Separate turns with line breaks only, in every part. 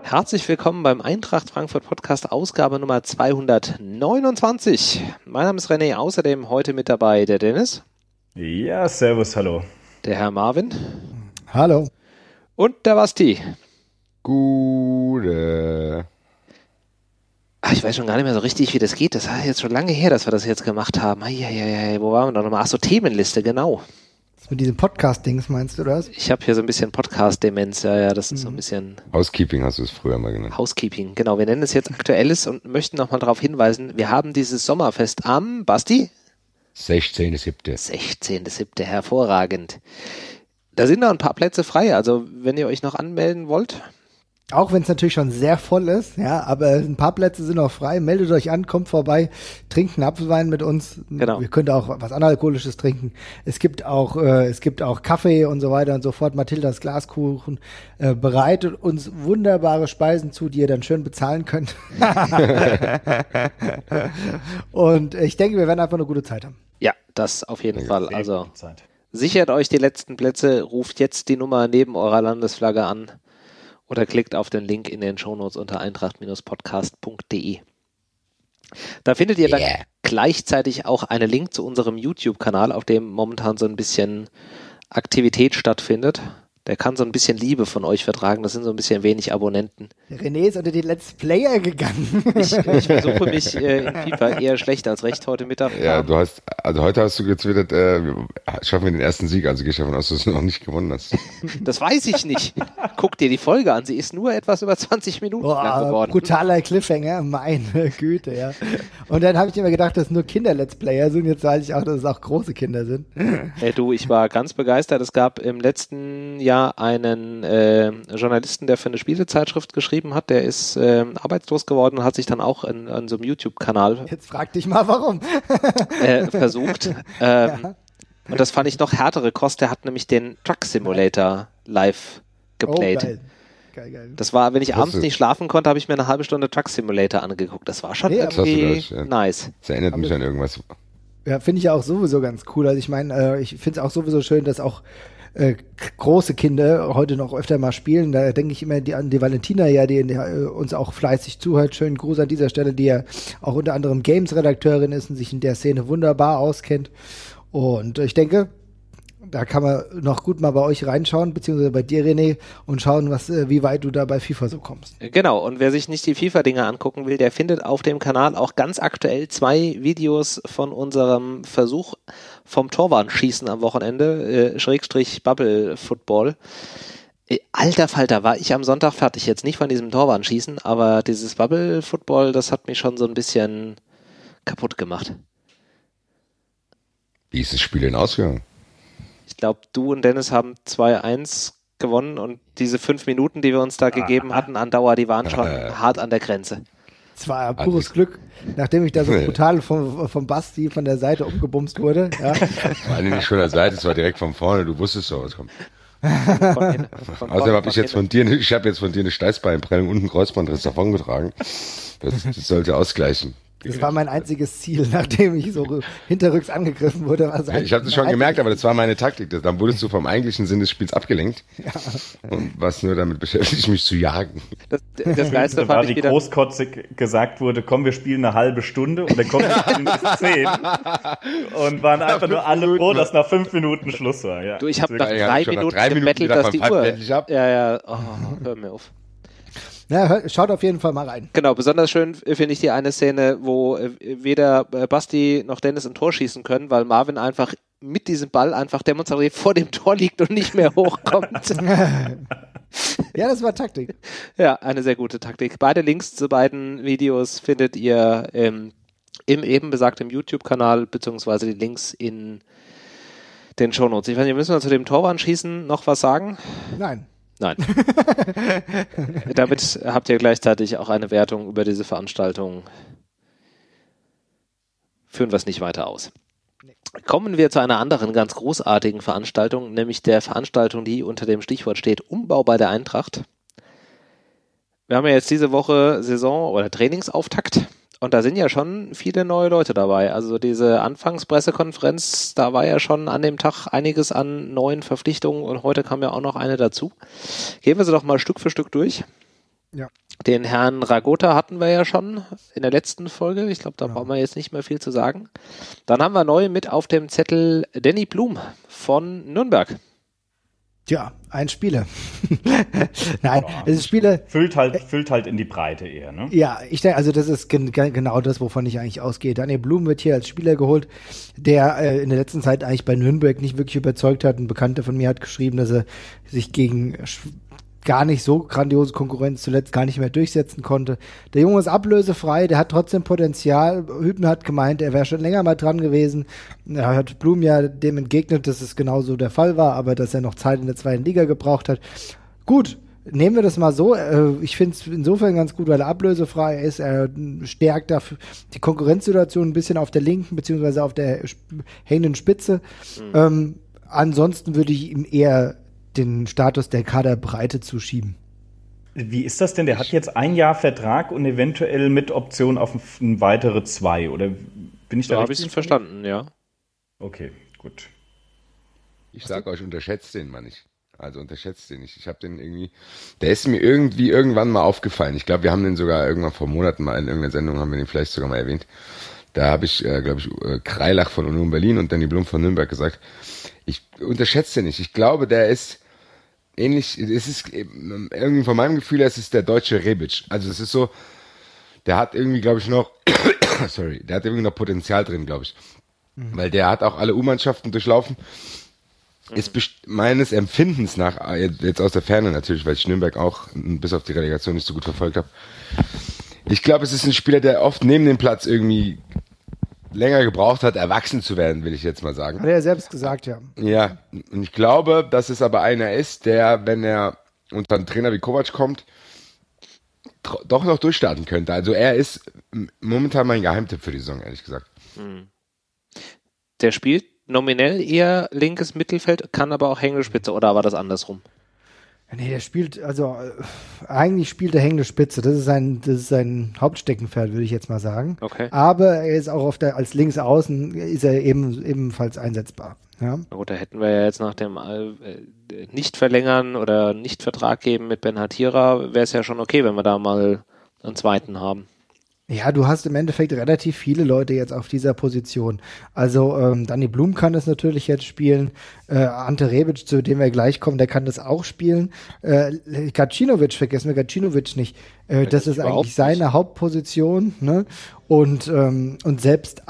Herzlich willkommen beim Eintracht Frankfurt Podcast, Ausgabe Nummer 229. Mein Name ist René, außerdem heute mit dabei der Dennis.
Ja, servus, hallo.
Der Herr Marvin.
Hallo.
Und der Basti.
Gute.
Ich weiß schon gar nicht mehr so richtig, wie das geht. Das ist jetzt schon lange her, dass wir das jetzt gemacht haben. Wo waren wir da nochmal? Achso, Themenliste, genau.
Das mit diesem Podcast-Dings meinst du das?
Ich habe hier so ein bisschen Podcast-Demenz. Ja, das ist so ein bisschen...
Housekeeping hast du es früher mal genannt.
Housekeeping, genau. Wir nennen es jetzt Aktuelles und möchten nochmal darauf hinweisen, wir haben dieses Sommerfest am, Basti?
16.7.
16.7. Hervorragend. Da sind noch ein paar Plätze frei, also wenn ihr euch noch anmelden wollt.
Auch wenn es natürlich schon sehr voll ist, ja, aber ein paar Plätze sind noch frei. Meldet euch an, kommt vorbei, trinkt einen Apfelwein mit uns.
Genau.
Ihr könnt auch was Analkoholisches trinken. Es gibt auch Kaffee und so weiter und so fort. Mathildas Glaskuchen bereitet uns wunderbare Speisen zu, die ihr dann schön bezahlen könnt. Und ich denke, wir werden einfach eine gute Zeit haben.
Ja, das auf jeden Fall. Also
Zeit.
sichert euch die letzten Plätze, ruft jetzt die Nummer neben eurer Landesflagge an. Oder klickt auf den Link in den Shownotes unter eintracht-podcast.de. Da findet ihr dann gleichzeitig auch einen Link zu unserem YouTube-Kanal, auf dem momentan so ein bisschen Aktivität stattfindet. Der kann so ein bisschen Liebe von euch vertragen. Das sind so ein bisschen wenig Abonnenten.
René ist unter die Let's Player gegangen.
Ich versuche mich in FIFA eher schlecht als recht heute Mittag.
Ja, heute hast du getwittert, schaffen wir den ersten Sieg, also gehe ich davon aus, dass du noch nicht gewonnen hast.
Das weiß ich nicht. Guck dir die Folge an, sie ist nur etwas über 20 Minuten lang geworden.
Brutaler Cliffhanger, meine Güte, ja. Und dann habe ich immer gedacht, dass nur Kinder-Let's Player sind. Jetzt weiß ich auch, dass es auch große Kinder sind.
Ich war ganz begeistert. Es gab im letzten Jahr einen Journalisten, der für eine Spielezeitschrift geschrieben hat, der ist arbeitslos geworden und hat sich dann auch an so einem YouTube-Kanal
Jetzt frag dich mal, warum.
versucht. Und das fand ich noch härtere Kost. Der hat nämlich den Truck Simulator live geplayt.
Oh, geil.
Das war, wenn ich abends nicht schlafen konnte, habe ich mir eine halbe Stunde Truck Simulator angeguckt. Das war schon irgendwie nice.
Das erinnert mich an irgendwas.
Ja, finde ich ja auch sowieso ganz cool. Also ich meine, ich finde es auch sowieso schön, dass auch große Kinder heute noch öfter mal spielen. Da denke ich immer an die Valentina, ja, die uns auch fleißig zuhört. Schönen Gruß an dieser Stelle, die ja auch unter anderem Games-Redakteurin ist und sich in der Szene wunderbar auskennt. Und ich denke, da kann man noch gut mal bei euch reinschauen, beziehungsweise bei dir, René, und schauen, wie weit du da bei FIFA so kommst.
Genau, und wer sich nicht die FIFA-Dinger angucken will, der findet auf dem Kanal auch ganz aktuell 2 Videos von unserem Versuch vom Torwartschießen am Wochenende, / Bubble Football. Alter Falter, war ich am Sonntag fertig, jetzt nicht von diesem Torwartschießen, aber dieses Bubble Football, das hat mich schon so ein bisschen kaputt gemacht.
Wie ist das Spiel denn ausgegangen?
Ich glaube, du und Dennis haben 2-1 gewonnen und diese 5 Minuten, die wir uns da gegeben hatten an Dauer, die waren schon hart an der Grenze.
Es war pures Glück, nachdem ich da so brutal vom Basti von der Seite umgebumst wurde. Ja.
War nicht von der Seite, es war direkt von vorne, du wusstest doch, was kommt. Außerdem habe ich jetzt von dir eine Steißbeinprellung und einen Kreuzbandriss davongetragen. Das sollte ausgleichen.
Das war mein einziges Ziel, nachdem ich so hinterrücks angegriffen wurde.
Ich habe das schon gemerkt, aber das war meine Taktik. Dann wurdest du vom eigentlichen Sinn des Spiels abgelenkt. Ja. Und was nur damit beschäftigt, mich zu jagen.
Das Geilste
war, wie großkotzig gesagt wurde, komm, wir spielen eine halbe Stunde und dann kommen wir spielen bis 10. Und waren einfach nur alle froh, dass nach 5 Minuten Schluss war. Ja.
Du, ich habe nach 3 Minuten gebettelt, dass die Uhr... Ja, hör mir auf.
Na, schaut auf jeden Fall mal rein.
Genau, besonders schön finde ich die eine Szene, wo weder Basti noch Dennis ein Tor schießen können, weil Marvin einfach mit diesem Ball einfach demonstrativ vor dem Tor liegt und nicht mehr hochkommt.
Ja, das war Taktik.
Ja, eine sehr gute Taktik. Beide Links zu beiden Videos findet ihr im eben besagten YouTube-Kanal, beziehungsweise die Links in den Shownotes. Ich weiß nicht, müssen wir zu dem Torwartschießen noch was sagen?
Nein.
Damit habt ihr gleichzeitig auch eine Wertung über diese Veranstaltung. Führen wir es nicht weiter aus. Kommen wir zu einer anderen ganz großartigen Veranstaltung, nämlich der Veranstaltung, die unter dem Stichwort steht Umbau bei der Eintracht. Wir haben ja jetzt diese Woche Saison- oder Trainingsauftakt. Und da sind ja schon viele neue Leute dabei. Also diese Anfangspressekonferenz, da war ja schon an dem Tag einiges an neuen Verpflichtungen und heute kam ja auch noch eine dazu. Gehen wir sie doch mal Stück für Stück durch.
Ja.
Den Herrn Ragota hatten wir ja schon in der letzten Folge. Ich glaube, da brauchen wir jetzt nicht mehr viel zu sagen. Dann haben wir neu mit auf dem Zettel Danny Blum von Nürnberg.
Tja, ein Spieler. Nein, es ist Spieler.
Füllt halt in die Breite eher, ne?
Ja, ich denke, also das ist genau das, wovon ich eigentlich ausgehe. Daniel Blum wird hier als Spieler geholt, der in der letzten Zeit eigentlich bei Nürnberg nicht wirklich überzeugt hat. Ein Bekannter von mir hat geschrieben, dass er sich gegen gar nicht so grandiose Konkurrenz zuletzt gar nicht mehr durchsetzen konnte. Der Junge ist ablösefrei, der hat trotzdem Potenzial. Hübner hat gemeint, er wäre schon länger mal dran gewesen. Er hat Blum ja dem entgegnet, dass es genauso der Fall war, aber dass er noch Zeit in der zweiten Liga gebraucht hat. Gut, nehmen wir das mal so. Ich finde es insofern ganz gut, weil er ablösefrei ist. Er stärkt dafür die Konkurrenzsituation ein bisschen auf der linken beziehungsweise auf der hängenden Spitze. Ansonsten würde ich ihm eher den Status der Kaderbreite zuschieben.
Wie ist das denn? Der hat jetzt 1 Jahr Vertrag und eventuell mit Option auf ein weitere 2, oder bin ich da
richtig? Habe ich es verstanden, ja.
Okay, gut.
Ich sage euch, unterschätzt den mal nicht. Also unterschätzt den nicht. Ich habe den irgendwie, der ist mir irgendwann mal aufgefallen. Ich glaube, wir haben den sogar irgendwann vor Monaten mal in irgendeiner Sendung, haben wir den vielleicht sogar mal erwähnt. Da habe ich, glaube ich, Kreilach von Union Berlin und Danny Blum von Nürnberg gesagt. Ich unterschätze den nicht. Ich glaube, der ist ähnlich, es ist irgendwie von meinem Gefühl her, es ist der deutsche Rebic. Also es ist so, der hat irgendwie, glaube ich, noch, der hat irgendwie noch Potenzial drin, glaube ich. Weil der hat auch alle U-Mannschaften durchlaufen. Ist meines Empfindens nach, jetzt aus der Ferne natürlich, weil ich Nürnberg auch bis auf die Relegation nicht so gut verfolgt habe. Ich glaube, es ist ein Spieler, der oft neben dem Platz irgendwie länger gebraucht hat, erwachsen zu werden, will ich jetzt mal sagen.
Hat er ja selbst gesagt, ja.
Ja, und ich glaube, dass es aber einer ist, der, wenn er unter einen Trainer wie Kovac kommt, doch noch durchstarten könnte. Also er ist momentan mein Geheimtipp für die Saison, ehrlich gesagt.
Der spielt nominell eher linkes Mittelfeld, kann aber auch hängende Spitze, oder war das andersrum?
Nee, der spielt, also eigentlich spielt er hängende Spitze. Das ist sein Hauptsteckenpferd, würde ich jetzt mal sagen.
Okay.
Aber er ist auch als Linksaußen ist er ebenfalls einsetzbar. Ja.
Na gut, da hätten wir ja jetzt nach dem Nicht-Verlängern oder Nicht-Vertrag geben mit Ben Hatira, wäre es ja schon okay, wenn wir da mal einen zweiten haben.
Ja, du hast im Endeffekt relativ viele Leute jetzt auf dieser Position. Also Danny Blum kann das natürlich jetzt spielen. Ante Rebic, zu dem wir gleich kommen, der kann das auch spielen. Gacinovic, vergessen wir Gacinovic nicht. Das ist eigentlich seine Hauptposition. Ne? Und selbst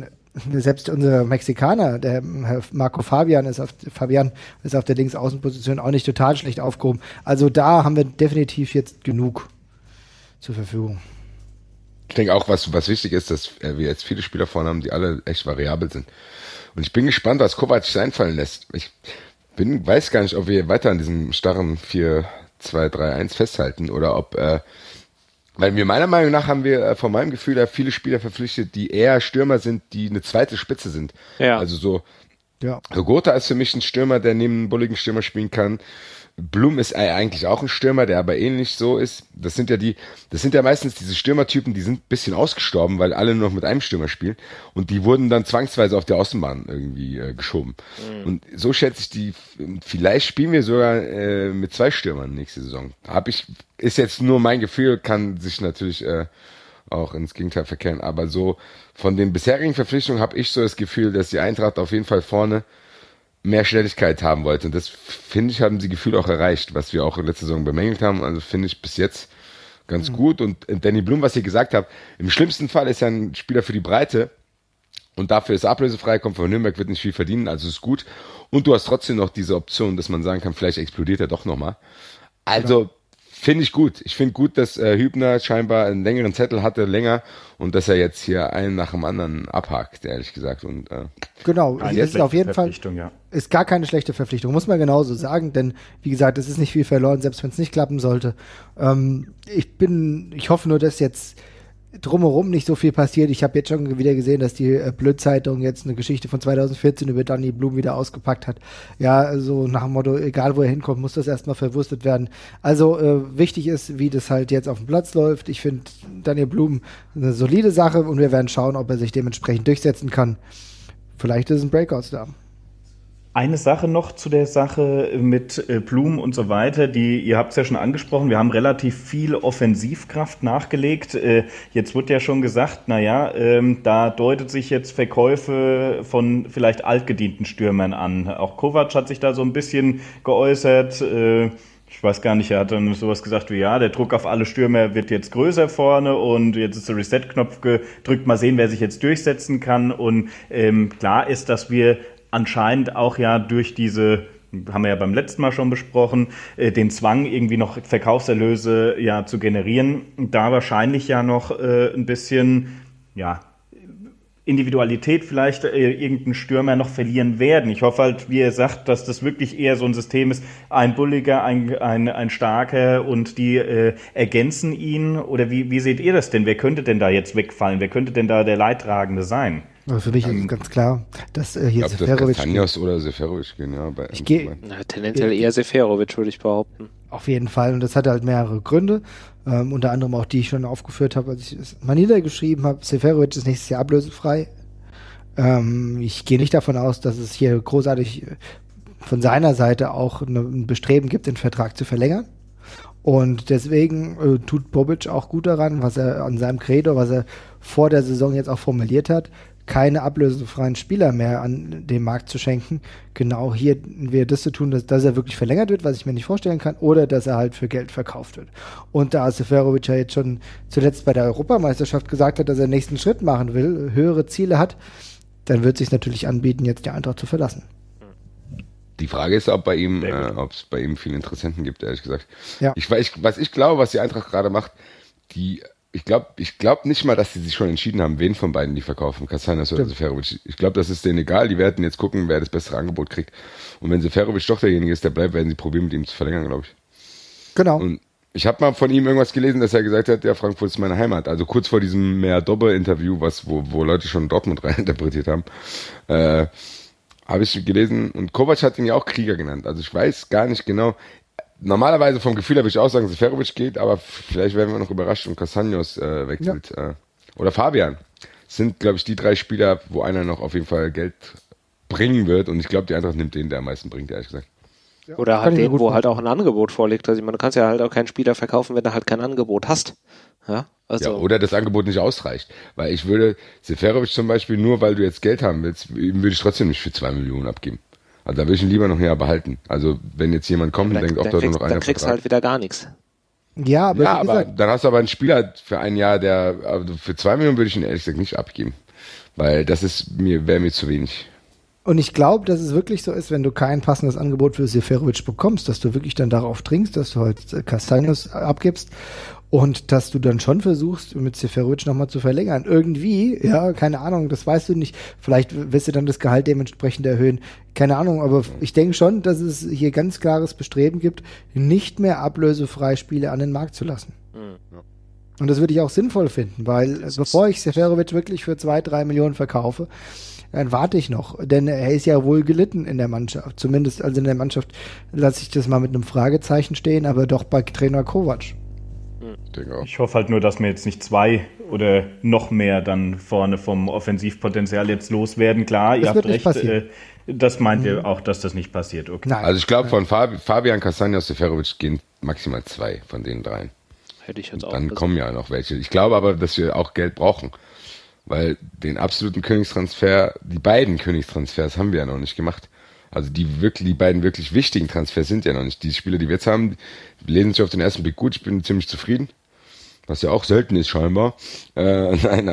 unser Mexikaner, der Herr Marco Fabian ist auf der Linksaußenposition auch nicht total schlecht aufgehoben. Also da haben wir definitiv jetzt genug zur Verfügung.
Ich denke auch, was wichtig ist, dass wir jetzt viele Spieler vorne haben, die alle echt variabel sind. Und ich bin gespannt, was Kovac sich einfallen lässt. Ich weiß gar nicht, ob wir weiter an diesem starren 4-2-3-1 festhalten oder ob, weil wir meiner Meinung nach haben wir von meinem Gefühl her viele Spieler verpflichtet, die eher Stürmer sind, die eine zweite Spitze sind. Ja. Also so Gotha ist für mich ein Stürmer, der neben einem bulligen Stürmer spielen kann. Blum ist eigentlich auch ein Stürmer, der aber ähnlich so ist. Das sind ja meistens diese Stürmertypen, die sind ein bisschen ausgestorben, weil alle nur noch mit einem Stürmer spielen und die wurden dann zwangsweise auf der Außenbahn irgendwie geschoben. Und so schätze ich die, vielleicht spielen wir sogar mit 2 Stürmern nächste Saison. Ist jetzt nur mein Gefühl, kann sich natürlich auch ins Gegenteil verkehren, aber so von den bisherigen Verpflichtungen habe ich so das Gefühl, dass die Eintracht auf jeden Fall vorne mehr Schnelligkeit haben wollte. Und das, finde ich, haben sie gefühlt auch erreicht, was wir auch in letzter Saison bemängelt haben. Also finde ich bis jetzt ganz gut. Und Danny Blum, was ihr gesagt habt, im schlimmsten Fall ist er ein Spieler für die Breite und dafür ist er ablösefrei, kommt von Nürnberg, wird nicht viel verdienen, also ist gut. Und du hast trotzdem noch diese Option, dass man sagen kann, vielleicht explodiert er doch nochmal. Also finde ich gut. Ich finde gut, dass Hübner scheinbar einen längeren Zettel hatte, länger, und dass er jetzt hier einen nach dem anderen abhakt, ehrlich gesagt. Und
genau, es ist auf jeden Fall ist gar keine schlechte Verpflichtung, muss man genauso sagen, denn wie gesagt, es ist nicht viel verloren, selbst wenn es nicht klappen sollte. Ich hoffe nur, dass jetzt drumherum nicht so viel passiert. Ich habe jetzt schon wieder gesehen, dass die Blöd-Zeitung jetzt eine Geschichte von 2014 über Danny Blum wieder ausgepackt hat. Ja, so nach dem Motto, egal wo er hinkommt, muss das erstmal verwurstet werden. Also wichtig ist, wie das halt jetzt auf dem Platz läuft. Ich finde Danny Blum eine solide Sache und wir werden schauen, ob er sich dementsprechend durchsetzen kann. Vielleicht ist ein Breakout da.
Eine Sache noch zu der Sache mit Blum und so weiter, ihr habt es ja schon angesprochen, wir haben relativ viel Offensivkraft nachgelegt. Jetzt wird ja schon gesagt, da deutet sich jetzt Verkäufe von vielleicht altgedienten Stürmern an. Auch Kovac hat sich da so ein bisschen geäußert. Ich weiß gar nicht, er hat dann sowas gesagt wie, ja, der Druck auf alle Stürmer wird jetzt größer vorne und jetzt ist der Reset-Knopf gedrückt, mal sehen, wer sich jetzt durchsetzen kann. Und klar ist, dass wir anscheinend auch ja durch diese, haben wir ja beim letzten Mal schon besprochen, den Zwang irgendwie noch Verkaufserlöse ja zu generieren, da wahrscheinlich ja noch ein bisschen, ja, Individualität vielleicht irgendein Stürmer noch verlieren werden. Ich hoffe halt, wie ihr sagt, dass das wirklich eher so ein System ist, ein Bulliger, ein Starker und die ergänzen ihn. Oder wie seht ihr das denn? Wer könnte denn da jetzt wegfallen? Wer könnte denn da der Leidtragende sein?
Also für mich ist es ganz klar, dass hier Seferovic...
Castaños oder Seferovic gehen, ja.
Tendenziell eher Seferovic, würde ich behaupten.
Auf jeden Fall. Und das hat halt mehrere Gründe. Unter anderem auch die ich schon aufgeführt habe, als ich es mal niedergeschrieben habe. Seferovic ist nächstes Jahr ablösefrei. Ich gehe nicht davon aus, dass es hier großartig von seiner Seite auch ein Bestreben gibt, den Vertrag zu verlängern. Und deswegen tut Bobic auch gut daran, was er an seinem Credo, was er vor der Saison jetzt auch formuliert hat, keine ablösefreien Spieler mehr an den Markt zu schenken. Genau hier wäre das zu tun, dass er wirklich verlängert wird, was ich mir nicht vorstellen kann, oder dass er halt für Geld verkauft wird. Und da Seferovic ja jetzt schon zuletzt bei der Europameisterschaft gesagt hat, dass er den nächsten Schritt machen will, höhere Ziele hat, dann wird es sich natürlich anbieten, jetzt die Eintracht zu verlassen.
Die Frage ist, ob es bei ihm viele Interessenten gibt, ehrlich gesagt.
Ja.
Was ich glaube, was die Eintracht gerade macht, ich glaube nicht mal, dass sie sich schon entschieden haben, wen von beiden die verkaufen, Castaños oder Seferovic. Ich glaube, das ist denen egal. Die werden jetzt gucken, wer das bessere Angebot kriegt. Und wenn Seferovic doch derjenige ist, der bleibt, werden sie probieren, mit ihm zu verlängern, glaube ich.
Genau.
Und ich habe mal von ihm irgendwas gelesen, dass er gesagt hat, ja, Frankfurt ist meine Heimat. Also kurz vor diesem Mehr-Dobbe-Interview, wo Leute schon Dortmund reininterpretiert haben, habe ich gelesen. Und Kovac hat ihn ja auch Krieger genannt. Also ich weiß gar nicht genau. Normalerweise vom Gefühl habe ich auch sagen, Seferovic geht, aber vielleicht werden wir noch überrascht und Castaños wechselt. Ja. Oder Fabian. Das sind, glaube ich, die 3 Spieler, wo einer noch auf jeden Fall Geld bringen wird. Und ich glaube, die Eintracht nimmt den, der am meisten bringt, ehrlich gesagt.
Ja, oder halt den, wo halt auch ein Angebot vorliegt. Also ich meine, du kannst ja halt auch keinen Spieler verkaufen, wenn du halt kein Angebot hast. Ja, also.
Ja, oder das Angebot nicht ausreicht. Weil ich würde Seferovic zum Beispiel, nur weil du jetzt Geld haben willst, würde ich trotzdem nicht für 2 Millionen abgeben. Also da würde ich ihn lieber noch ein Jahr behalten. Also wenn jetzt jemand kommt und denkt, da nur noch einer
dann kriegst du halt wieder gar nichts.
Ja,
aber dann hast du aber einen Spieler für ein Jahr, also für 2 Millionen würde ich ihn ehrlich gesagt nicht abgeben. Weil das wäre mir zu wenig.
Und ich glaube, dass es wirklich so ist, wenn du kein passendes Angebot für Seferovic bekommst, dass du wirklich dann darauf dringst, dass du halt Castaños abgibst und dass du dann schon versuchst, mit Seferovic nochmal zu verlängern. Irgendwie, ja, keine Ahnung, das weißt du nicht. Vielleicht wirst du dann das Gehalt dementsprechend erhöhen. Keine Ahnung, aber ich denke schon, dass es hier ganz klares Bestreben gibt, nicht mehr ablösefrei Spiele an den Markt zu lassen. Ja. Und das würde ich auch sinnvoll finden, weil bevor ich Seferovic wirklich für 2-3 Millionen verkaufe, dann warte ich noch, denn er ist ja wohl gelitten in der Mannschaft. Zumindest also in der Mannschaft lasse ich das mal mit einem Fragezeichen stehen, aber doch bei Trainer Kovac.
Ich hoffe halt nur, dass wir jetzt nicht 2 oder noch mehr dann vorne vom Offensivpotenzial jetzt loswerden. Klar, ihr habt recht. Das meint ihr auch, dass das nicht passiert? Okay.
Nein. Also ich glaube, von Fabian, Castaños, Seferovic gehen maximal 2 von den 3.
Hätte ich jetzt auch.
Dann kommen ja noch welche. Ich glaube aber, dass wir auch Geld brauchen. Weil den absoluten Königstransfer, die beiden Königstransfers haben wir ja noch nicht gemacht. Also die beiden wirklich wichtigen Transfers sind ja noch nicht. Die Spieler, die wir jetzt haben, lesen sich auf den ersten Blick gut. Ich bin ziemlich zufrieden. Was ja auch selten ist scheinbar. Nein,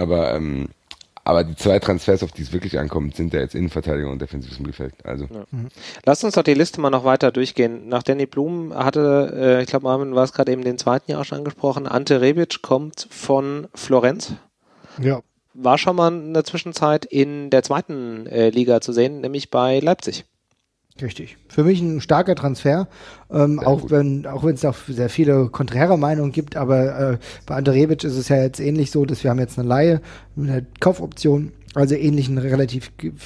aber die 2 Transfers, auf die es wirklich ankommt, sind ja jetzt Innenverteidigung und defensives Mittelfeld. Also.
Ja. Lasst uns doch die Liste mal noch weiter durchgehen. Nach Danny Blum hatte, ich glaube, Marvin war es gerade eben den zweiten Jahr schon angesprochen, Ante Rebic kommt von Florenz.
Ja.
War schon mal in der Zwischenzeit in der 2. Liga zu sehen, nämlich bei Leipzig.
Richtig. Für mich ein starker Transfer, auch wenn es auch sehr viele konträre Meinungen gibt, aber bei Ante Rebic ist es ja jetzt ähnlich so, dass wir haben jetzt eine Leihe mit einer Kaufoption, also ähnlichen relativ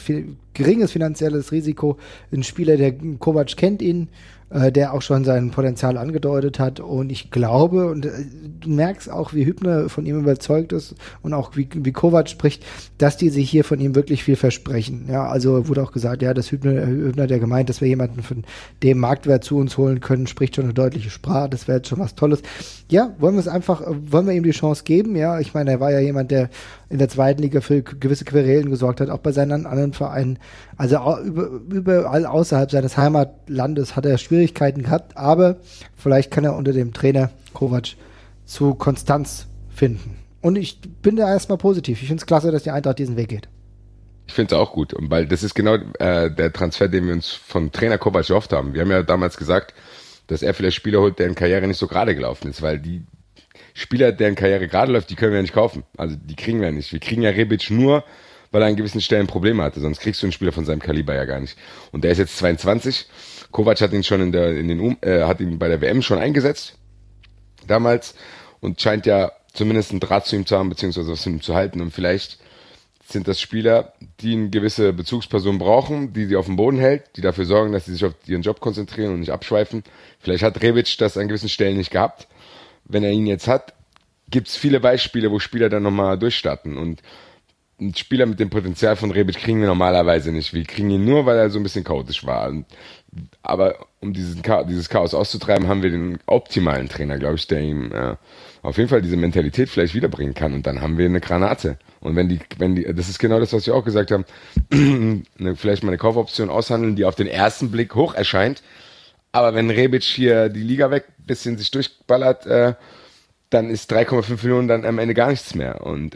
geringes finanzielles Risiko. Ein Spieler, der Kovac kennt ihn, der auch schon sein Potenzial angedeutet hat. Und ich glaube, und du merkst auch, wie Hübner von ihm überzeugt ist und auch wie Kovac spricht, dass die sich hier von ihm wirklich viel versprechen. Ja, also wurde auch gesagt, ja, dass Hübner der gemeint, dass wir jemanden von dem Marktwert zu uns holen können, spricht schon eine deutliche Sprache. Das wäre jetzt schon was Tolles. Ja, wollen wir ihm die Chance geben? Ja, ich meine, er war ja jemand, der in der zweiten Liga für gewisse Querelen gesorgt hat, auch bei seinen anderen Vereinen. Also überall außerhalb seines Heimatlandes hat er Schwierigkeiten gehabt, aber vielleicht kann er unter dem Trainer Kovac zu Konstanz finden. Und ich bin da erstmal positiv. Ich finde es klasse, dass die Eintracht diesen Weg geht.
Ich finde es auch gut, weil das ist genau der Transfer, den wir uns von Trainer Kovac erhofft haben. Wir haben ja damals gesagt, dass er vielleicht Spieler holt, deren Karriere nicht so gerade gelaufen ist, weil die Spieler, deren Karriere gerade läuft, die können wir ja nicht kaufen. Also die kriegen wir nicht. Wir kriegen ja Rebic nur, weil er an gewissen Stellen Probleme hatte. Sonst kriegst du einen Spieler von seinem Kaliber ja gar nicht. Und der ist jetzt 22. Kovac hat ihn schon hat ihn bei der WM schon eingesetzt. Damals. Und scheint ja zumindest einen Draht zu ihm zu haben, beziehungsweise was zu ihm zu halten. Und vielleicht sind das Spieler, die eine gewisse Bezugsperson brauchen, die sie auf dem Boden hält, die dafür sorgen, dass sie sich auf ihren Job konzentrieren und nicht abschweifen. Vielleicht hat Rebic das an gewissen Stellen nicht gehabt. Wenn er ihn jetzt hat, gibt es viele Beispiele, wo Spieler dann nochmal durchstarten. Und einen Spieler mit dem Potenzial von Rebic kriegen wir normalerweise nicht. Wir kriegen ihn nur, weil er so ein bisschen chaotisch war. Aber um dieses Chaos auszutreiben, haben wir den optimalen Trainer, glaube ich, der ihm auf jeden Fall diese Mentalität vielleicht wiederbringen kann. Und dann haben wir eine Granate. Und wenn die, das ist genau das, was wir auch gesagt haben, vielleicht mal eine Kaufoption aushandeln, die auf den ersten Blick hoch erscheint. Aber wenn Rebic hier die Liga weg bisschen sich durchballert, dann ist 3,5 Millionen dann am Ende gar nichts mehr. Und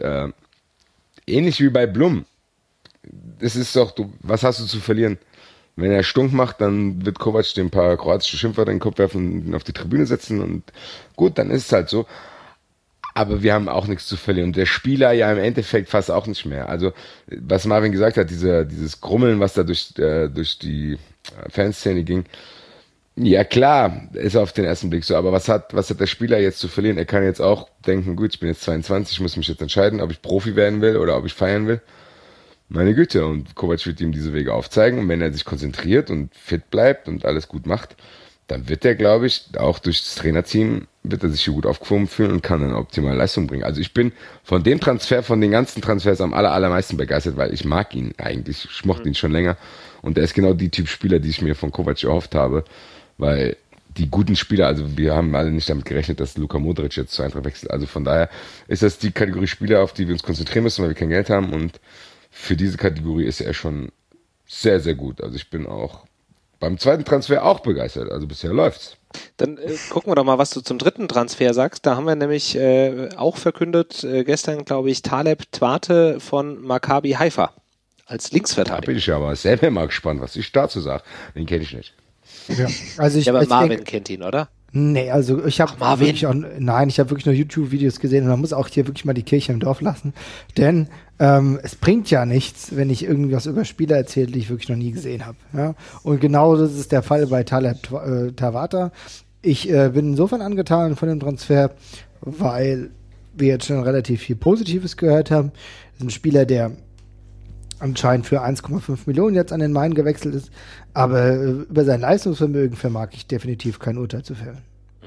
ähnlich wie bei Blum. Das ist doch, was hast du zu verlieren? Wenn er stunk macht, dann wird Kovac dem ein paar kroatische Schimpfwörter in den Kopf werfen und ihn auf die Tribüne setzen. Und gut, dann ist es halt so. Aber wir haben auch nichts zu verlieren. Und der Spieler ja im Endeffekt fast auch nicht mehr. Also, was Marvin gesagt hat, dieses Grummeln, was da durch die Fanszene ging, ja klar, ist auf den ersten Blick so, aber was hat der Spieler jetzt zu verlieren? Er kann jetzt auch denken, gut, ich bin jetzt 22, ich muss mich jetzt entscheiden, ob ich Profi werden will oder ob ich feiern will. Meine Güte, und Kovac wird ihm diese Wege aufzeigen, und wenn er sich konzentriert und fit bleibt und alles gut macht, dann wird er, glaube ich, auch durch das Trainerteam, wird er sich hier gut aufgehoben fühlen und kann eine optimale Leistung bringen. Also ich bin von dem Transfer, von den ganzen Transfers am allermeisten begeistert, weil ich mag ihn eigentlich, ich mochte ihn schon länger, und er ist genau die Typ Spieler, die ich mir von Kovac erhofft habe. Weil die guten Spieler, also wir haben alle nicht damit gerechnet, dass Luka Modric jetzt zu Eintracht wechselt. Also von daher ist das die Kategorie Spieler, auf die wir uns konzentrieren müssen, weil wir kein Geld haben. Und für diese Kategorie ist er schon sehr, sehr gut. Also ich bin auch beim zweiten Transfer auch begeistert. Also bisher läuft's.
Dann gucken wir doch mal, was du zum dritten Transfer sagst. Da haben wir nämlich auch verkündet, gestern, glaube ich, Taleb Twate von Maccabi Haifa als Linksverteidiger.
Da bin ich ja aber selber mal gespannt, was ich dazu sage. Den kenne ich nicht.
Ja, also
aber Marvin kennt ihn, oder?
Nee, also ich habe wirklich wirklich nur YouTube-Videos gesehen, und man muss auch hier wirklich mal die Kirche im Dorf lassen, denn es bringt ja nichts, wenn ich irgendwas über Spieler erzähle, die ich wirklich noch nie gesehen habe. Ja? Und genau das ist der Fall bei Taleb Twate. Ich bin insofern angetan von dem Transfer, weil wir jetzt schon relativ viel Positives gehört haben. Das ist ein Spieler, der anscheinend für 1,5 Millionen jetzt an den Main gewechselt ist, aber über sein Leistungsvermögen vermag ich definitiv kein Urteil zu fällen.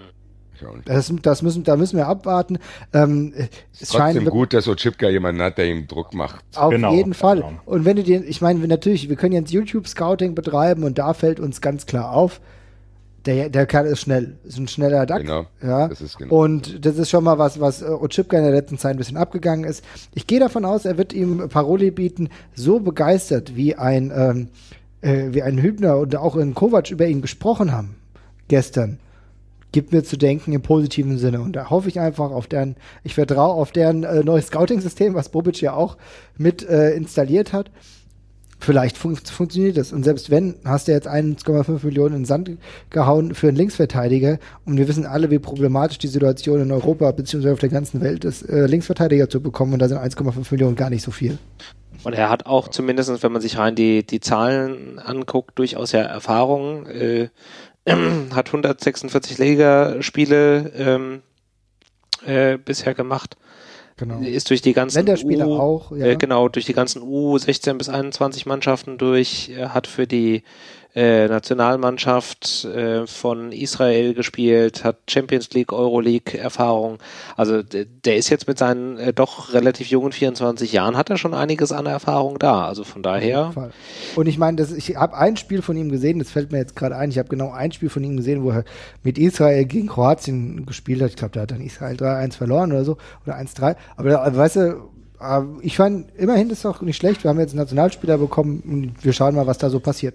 Da müssen wir abwarten.
Es trotzdem gut, dass Oczipka jemanden hat, der ihm Druck macht.
Auf jeden Fall. Genau. Und wenn du dir, ich meine, natürlich, wir können jetzt YouTube-Scouting betreiben, und da fällt uns ganz klar auf, der Kerl ist schnell, ist ein schneller Duck.
Genau,
ja.
das ist genau.
Und das ist schon mal was Oczipka in der letzten Zeit ein bisschen abgegangen ist. Ich gehe davon aus, er wird ihm Paroli bieten, so begeistert wie ein Hübner und auch ein Kovac über ihn gesprochen haben gestern. Gibt mir zu denken im positiven Sinne. Und da hoffe ich einfach ich vertraue auf deren neues Scouting-System, was Bobic ja auch mit installiert hat. Vielleicht funktioniert das. Und selbst wenn, hast du jetzt 1,5 Millionen in den Sand gehauen für einen Linksverteidiger. Und wir wissen alle, wie problematisch die Situation in Europa bzw. auf der ganzen Welt ist, Linksverteidiger zu bekommen. Und da sind 1,5 Millionen gar nicht so viel.
Und er hat auch zumindest, wenn man sich rein die Zahlen anguckt, durchaus ja Erfahrung. Hat 146 Ligaspiele bisher gemacht.
Genau.
Ist durch die ganzen
Länderspiele auch, ja.
Genau, durch die ganzen U16 bis 21 Mannschaften durch, hat für die Nationalmannschaft von Israel gespielt, hat Champions League, Euroleague Erfahrung. Also der ist jetzt mit seinen doch relativ jungen 24 Jahren, hat er schon einiges an Erfahrung da. Also von daher.
Und ich meine, ich habe ein Spiel von ihm gesehen, das fällt mir jetzt gerade ein, ich habe genau ein Spiel von ihm gesehen, wo er mit Israel gegen Kroatien gespielt hat. Ich glaube, da hat dann Israel 3-1 verloren oder so, oder 1-3. Aber weißt du, ich fand, immerhin ist es doch nicht schlecht. Wir haben jetzt einen Nationalspieler bekommen und wir schauen mal, was da so passiert.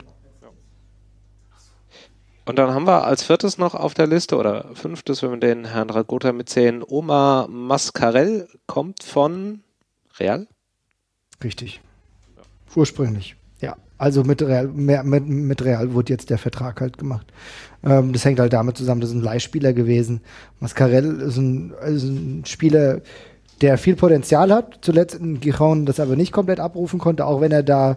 Und dann haben wir als viertes noch auf der Liste, oder fünftes, wenn wir den Herrn Dragota mitzählen, Omar Mascarell, kommt von Real?
Richtig. Ursprünglich, ja. Also mit Real wurde jetzt der Vertrag halt gemacht. Das hängt halt damit zusammen, das ist ein Leihspieler gewesen. Mascarell ist ein Spieler, der viel Potenzial hat, zuletzt in Gijon das aber nicht komplett abrufen konnte, auch wenn er da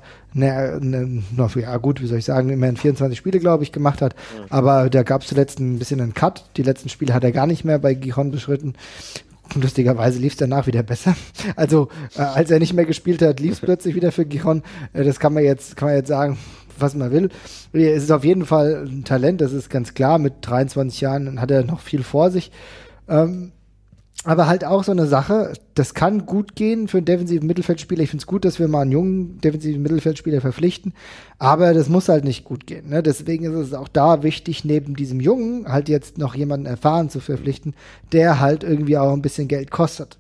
immerhin 24 Spiele, glaube ich, gemacht hat. Aber da gab es zuletzt ein bisschen einen Cut. Die letzten Spiele hat er gar nicht mehr bei Gijon beschritten. Lustigerweise lief es danach wieder besser. Also als er nicht mehr gespielt hat, lief es plötzlich wieder für Gijon. Das kann man jetzt sagen, was man will. Es ist auf jeden Fall ein Talent, das ist ganz klar. Mit 23 Jahren hat er noch viel vor sich. Aber halt auch so eine Sache, das kann gut gehen für einen defensiven Mittelfeldspieler. Ich finde es gut, dass wir mal einen jungen defensiven Mittelfeldspieler verpflichten, aber das muss halt nicht gut gehen. Ne? Deswegen ist es auch da wichtig, neben diesem Jungen halt jetzt noch jemanden erfahren zu verpflichten, der halt irgendwie auch ein bisschen Geld kostet.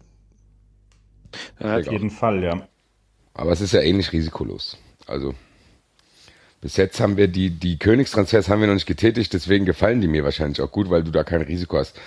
Ja, auf jeden Fall, ja.
Aber es ist ja ähnlich risikolos. Also bis jetzt haben wir die Königstransfers haben wir noch nicht getätigt, deswegen gefallen die mir wahrscheinlich auch gut, weil du da kein Risiko hast.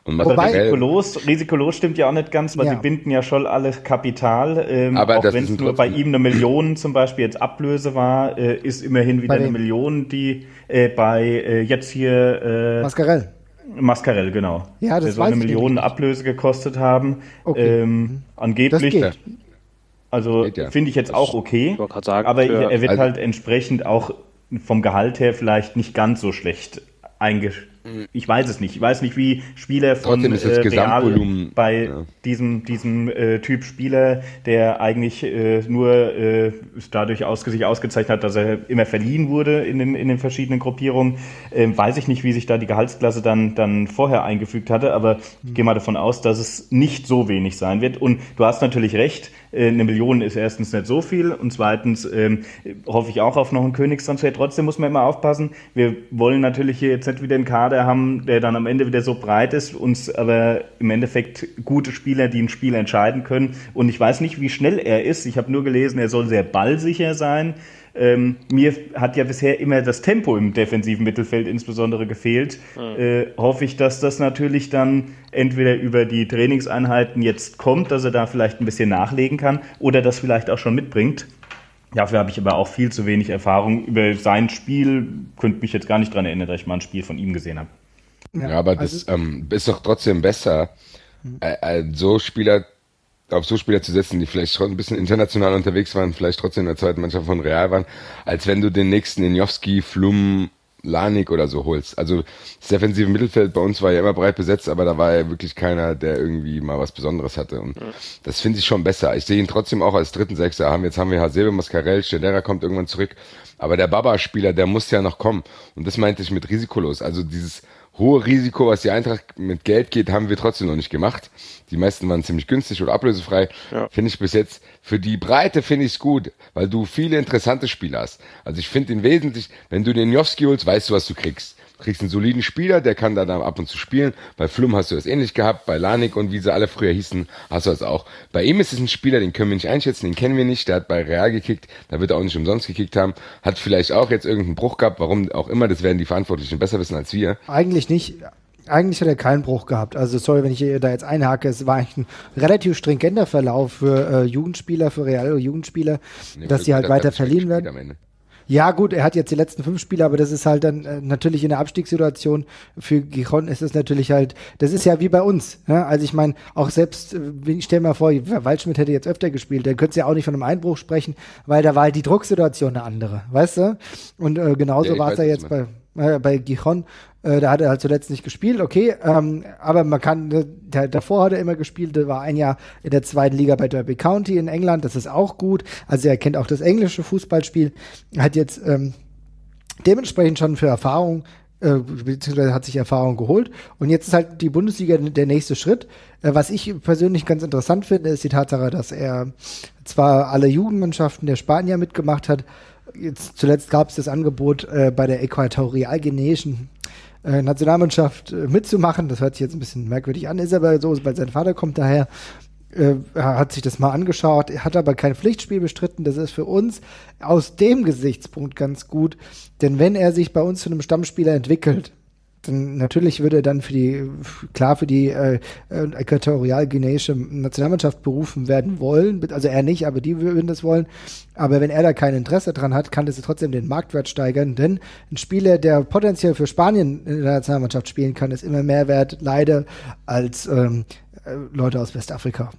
Risikolos stimmt ja auch nicht ganz, weil sie binden ja schon alles Kapital.
Aber
auch wenn es nur bei ihm 1 Million zum Beispiel jetzt Ablöse war, ist immerhin wieder 1 Million, die bei jetzt hier Mascarell, genau.
Ja, das
soll 1 Million Ablöse gekostet haben.
Okay.
Angeblich.
Das geht.
Also finde ich jetzt auch okay.
Ich sagen,
aber er wird halt entsprechend auch vom Gehalt her vielleicht nicht ganz so schlecht eingeschätzt. Ich weiß es nicht. Ich weiß nicht, wie Spieler von Real bei diesem Typ Spieler, der eigentlich nur dadurch sich ausgezeichnet hat, dass er immer verliehen wurde in den verschiedenen Gruppierungen, weiß ich nicht, wie sich da die Gehaltsklasse dann vorher eingefügt hatte, aber ich gehe mal davon aus, dass es nicht so wenig sein wird. Und du hast natürlich recht, 1 Million ist erstens nicht so viel und zweitens hoffe ich auch auf noch einen Königstransfer. Trotzdem muss man immer aufpassen, wir wollen natürlich hier jetzt nicht wieder einen Kader haben, der dann am Ende wieder so breit ist, uns aber im Endeffekt gute Spieler, die ein Spiel entscheiden können. Und ich weiß nicht, wie schnell er ist. Ich habe nur gelesen, er soll sehr ballsicher sein. Mir hat ja bisher immer das Tempo im defensiven Mittelfeld insbesondere gefehlt. Hoffe ich, dass das natürlich dann entweder über die Trainingseinheiten jetzt kommt, dass er da vielleicht ein bisschen nachlegen kann oder das vielleicht auch schon mitbringt. Dafür habe ich aber auch viel zu wenig Erfahrung. Über sein Spiel könnte mich jetzt gar nicht dran erinnern, dass ich mal ein Spiel von ihm gesehen habe.
Ja, aber das ist doch trotzdem besser, auf so Spieler zu setzen, die vielleicht schon ein bisschen international unterwegs waren, vielleicht trotzdem in der zweiten Mannschaft von Real waren, als wenn du den nächsten Injowski, Flum, Lanik oder so holst. Also das defensive Mittelfeld bei uns war ja immer breit besetzt, aber da war ja wirklich keiner, der irgendwie mal was Besonderes hatte. Und das finde ich schon besser. Ich sehe ihn trotzdem auch als dritten Sechser. Jetzt haben wir Hasebe, Mascarell, Stedera kommt irgendwann zurück. Aber der Baba-Spieler, der muss ja noch kommen. Und das meinte ich mit risikolos. Also dieses hohe Risiko, was die Eintracht mit Geld geht, haben wir trotzdem noch nicht gemacht. Die meisten waren ziemlich günstig oder ablösefrei. Ja. Finde ich bis jetzt, für die Breite finde ich es gut, weil du viele interessante Spieler hast. Also ich finde ihn wesentlich, wenn du den Jowski holst, weißt du, was du kriegst. Du kriegst einen soliden Spieler, der kann da ab und zu spielen. Bei Flum hast du das ähnlich gehabt, bei Lanik und wie sie alle früher hießen, hast du das auch. Bei ihm ist es ein Spieler, den können wir nicht einschätzen, den kennen wir nicht, der hat bei Real gekickt, da wird er auch nicht umsonst gekickt haben, hat vielleicht auch jetzt irgendeinen Bruch gehabt, warum auch immer, das werden die Verantwortlichen besser wissen als wir.
Eigentlich nicht. Eigentlich hat er keinen Bruch gehabt. Also sorry, wenn ich da jetzt einhake, es war eigentlich ein relativ stringenter Verlauf für Jugendspieler, für Real Jugendspieler, dass die halt weiter verliehen werden. Ja gut, er hat jetzt die letzten 5 Spiele, aber das ist halt dann natürlich in der Abstiegssituation für Gijon ist es natürlich halt, das ist ja wie bei uns. Ne? Also ich meine, auch selbst, ich stell mir vor, Waldschmidt hätte jetzt öfter gespielt, dann könntest du ja auch nicht von einem Einbruch sprechen, weil da war halt die Drucksituation eine andere, weißt du? Und genauso war es ja jetzt bei Gijon. Da hat er halt zuletzt nicht gespielt, okay. Aber man kann, davor hat er immer gespielt, der war ein Jahr in der 2. Liga bei Derby County in England, das ist auch gut. Also er kennt auch das englische Fußballspiel, hat jetzt dementsprechend schon für Erfahrung, beziehungsweise hat sich Erfahrung geholt. Und jetzt ist halt die Bundesliga der nächste Schritt. Was ich persönlich ganz interessant finde, ist die Tatsache, dass er zwar alle Jugendmannschaften der Spanier mitgemacht hat. Jetzt zuletzt gab es das Angebot, bei der äquatorialguineischen Nationalmannschaft mitzumachen. Das hört sich jetzt ein bisschen merkwürdig an, ist aber so, weil sein Vater kommt daher. Hat sich das mal angeschaut, hat aber kein Pflichtspiel bestritten. Das ist für uns aus dem Gesichtspunkt ganz gut, denn wenn er sich bei uns zu einem Stammspieler entwickelt, dann natürlich würde er dann für die äquatorialguineische Nationalmannschaft berufen werden wollen, also er nicht, aber die würden das wollen. Aber wenn er da kein Interesse dran hat, kann das trotzdem den Marktwert steigern, denn ein Spieler, der potenziell für Spanien in der Nationalmannschaft spielen kann, ist immer mehr wert, leider, als Leute aus Westafrika.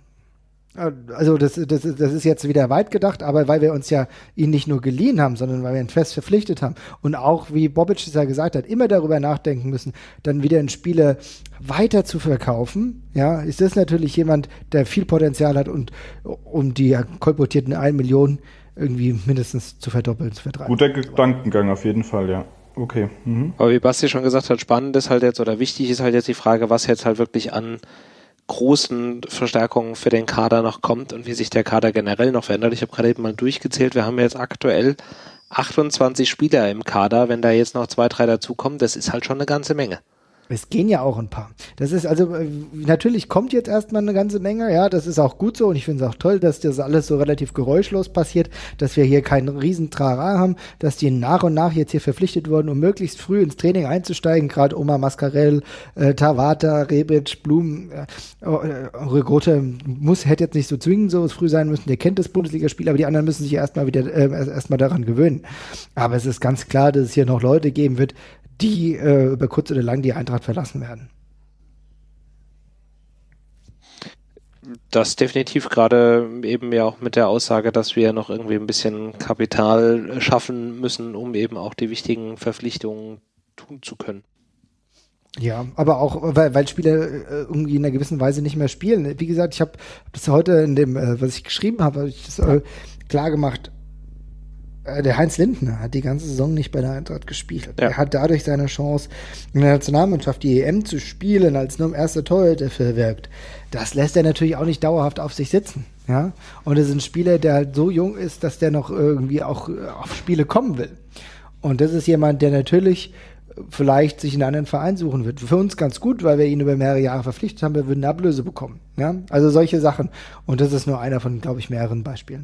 Also das ist jetzt wieder weit gedacht, aber weil wir uns ja ihn nicht nur geliehen haben, sondern weil wir ihn fest verpflichtet haben und auch, wie Bobic es ja gesagt hat, immer darüber nachdenken müssen, dann wieder einen Spieler weiter zu verkaufen, ja, ist das natürlich jemand, der viel Potenzial hat und um die kolportierten 1 Million irgendwie mindestens zu verdoppeln, zu vertreiben.
Guter Gedankengang auf jeden Fall, ja. Okay. Mhm.
Aber wie Basti schon gesagt hat, spannend ist halt jetzt oder wichtig ist halt jetzt die Frage, was jetzt halt wirklich an großen Verstärkungen für den Kader noch kommt und wie sich der Kader generell noch verändert. Ich habe gerade eben mal durchgezählt, wir haben jetzt aktuell 28 Spieler im Kader. Wenn da jetzt noch 2, 3 dazukommen, das ist halt schon eine ganze Menge.
Es gehen ja auch ein paar. Das ist also, natürlich kommt jetzt erstmal eine ganze Menge, ja, das ist auch gut so und ich finde es auch toll, dass das alles so relativ geräuschlos passiert, dass wir hier keinen riesen Trara haben, dass die nach und nach jetzt hier verpflichtet wurden, um möglichst früh ins Training einzusteigen, gerade Omar Mascarell, Tabata, Rebic, Blum, Regote hätte jetzt nicht so zwingend so früh sein müssen, der kennt das Bundesligaspiel, aber die anderen müssen sich erstmal daran gewöhnen. Aber es ist ganz klar, dass es hier noch Leute geben wird, die über kurz oder lang die Eintracht verlassen werden.
Das definitiv, gerade eben ja auch mit der Aussage, dass wir noch irgendwie ein bisschen Kapital schaffen müssen, um eben auch die wichtigen Verpflichtungen tun zu können.
Ja, aber auch, weil Spieler irgendwie in einer gewissen Weise nicht mehr spielen. Wie gesagt, ich habe das heute in dem, was ich geschrieben habe ich das klar gemacht. Der Heinz Lindner hat die ganze Saison nicht bei der Eintracht gespielt. Ja. Er hat dadurch seine Chance, in der Nationalmannschaft die EM zu spielen, als nur erster Torhüter verwirkt. Das lässt er natürlich auch nicht dauerhaft auf sich sitzen. Ja? Und es ist ein Spieler, der halt so jung ist, dass der noch irgendwie auch auf Spiele kommen will. Und das ist jemand, der natürlich vielleicht sich einen anderen Verein suchen wird. Für uns ganz gut, weil wir ihn über mehrere Jahre verpflichtet haben, wir würden eine Ablöse bekommen. Ja? Also solche Sachen. Und das ist nur einer von, glaube ich, mehreren Beispielen.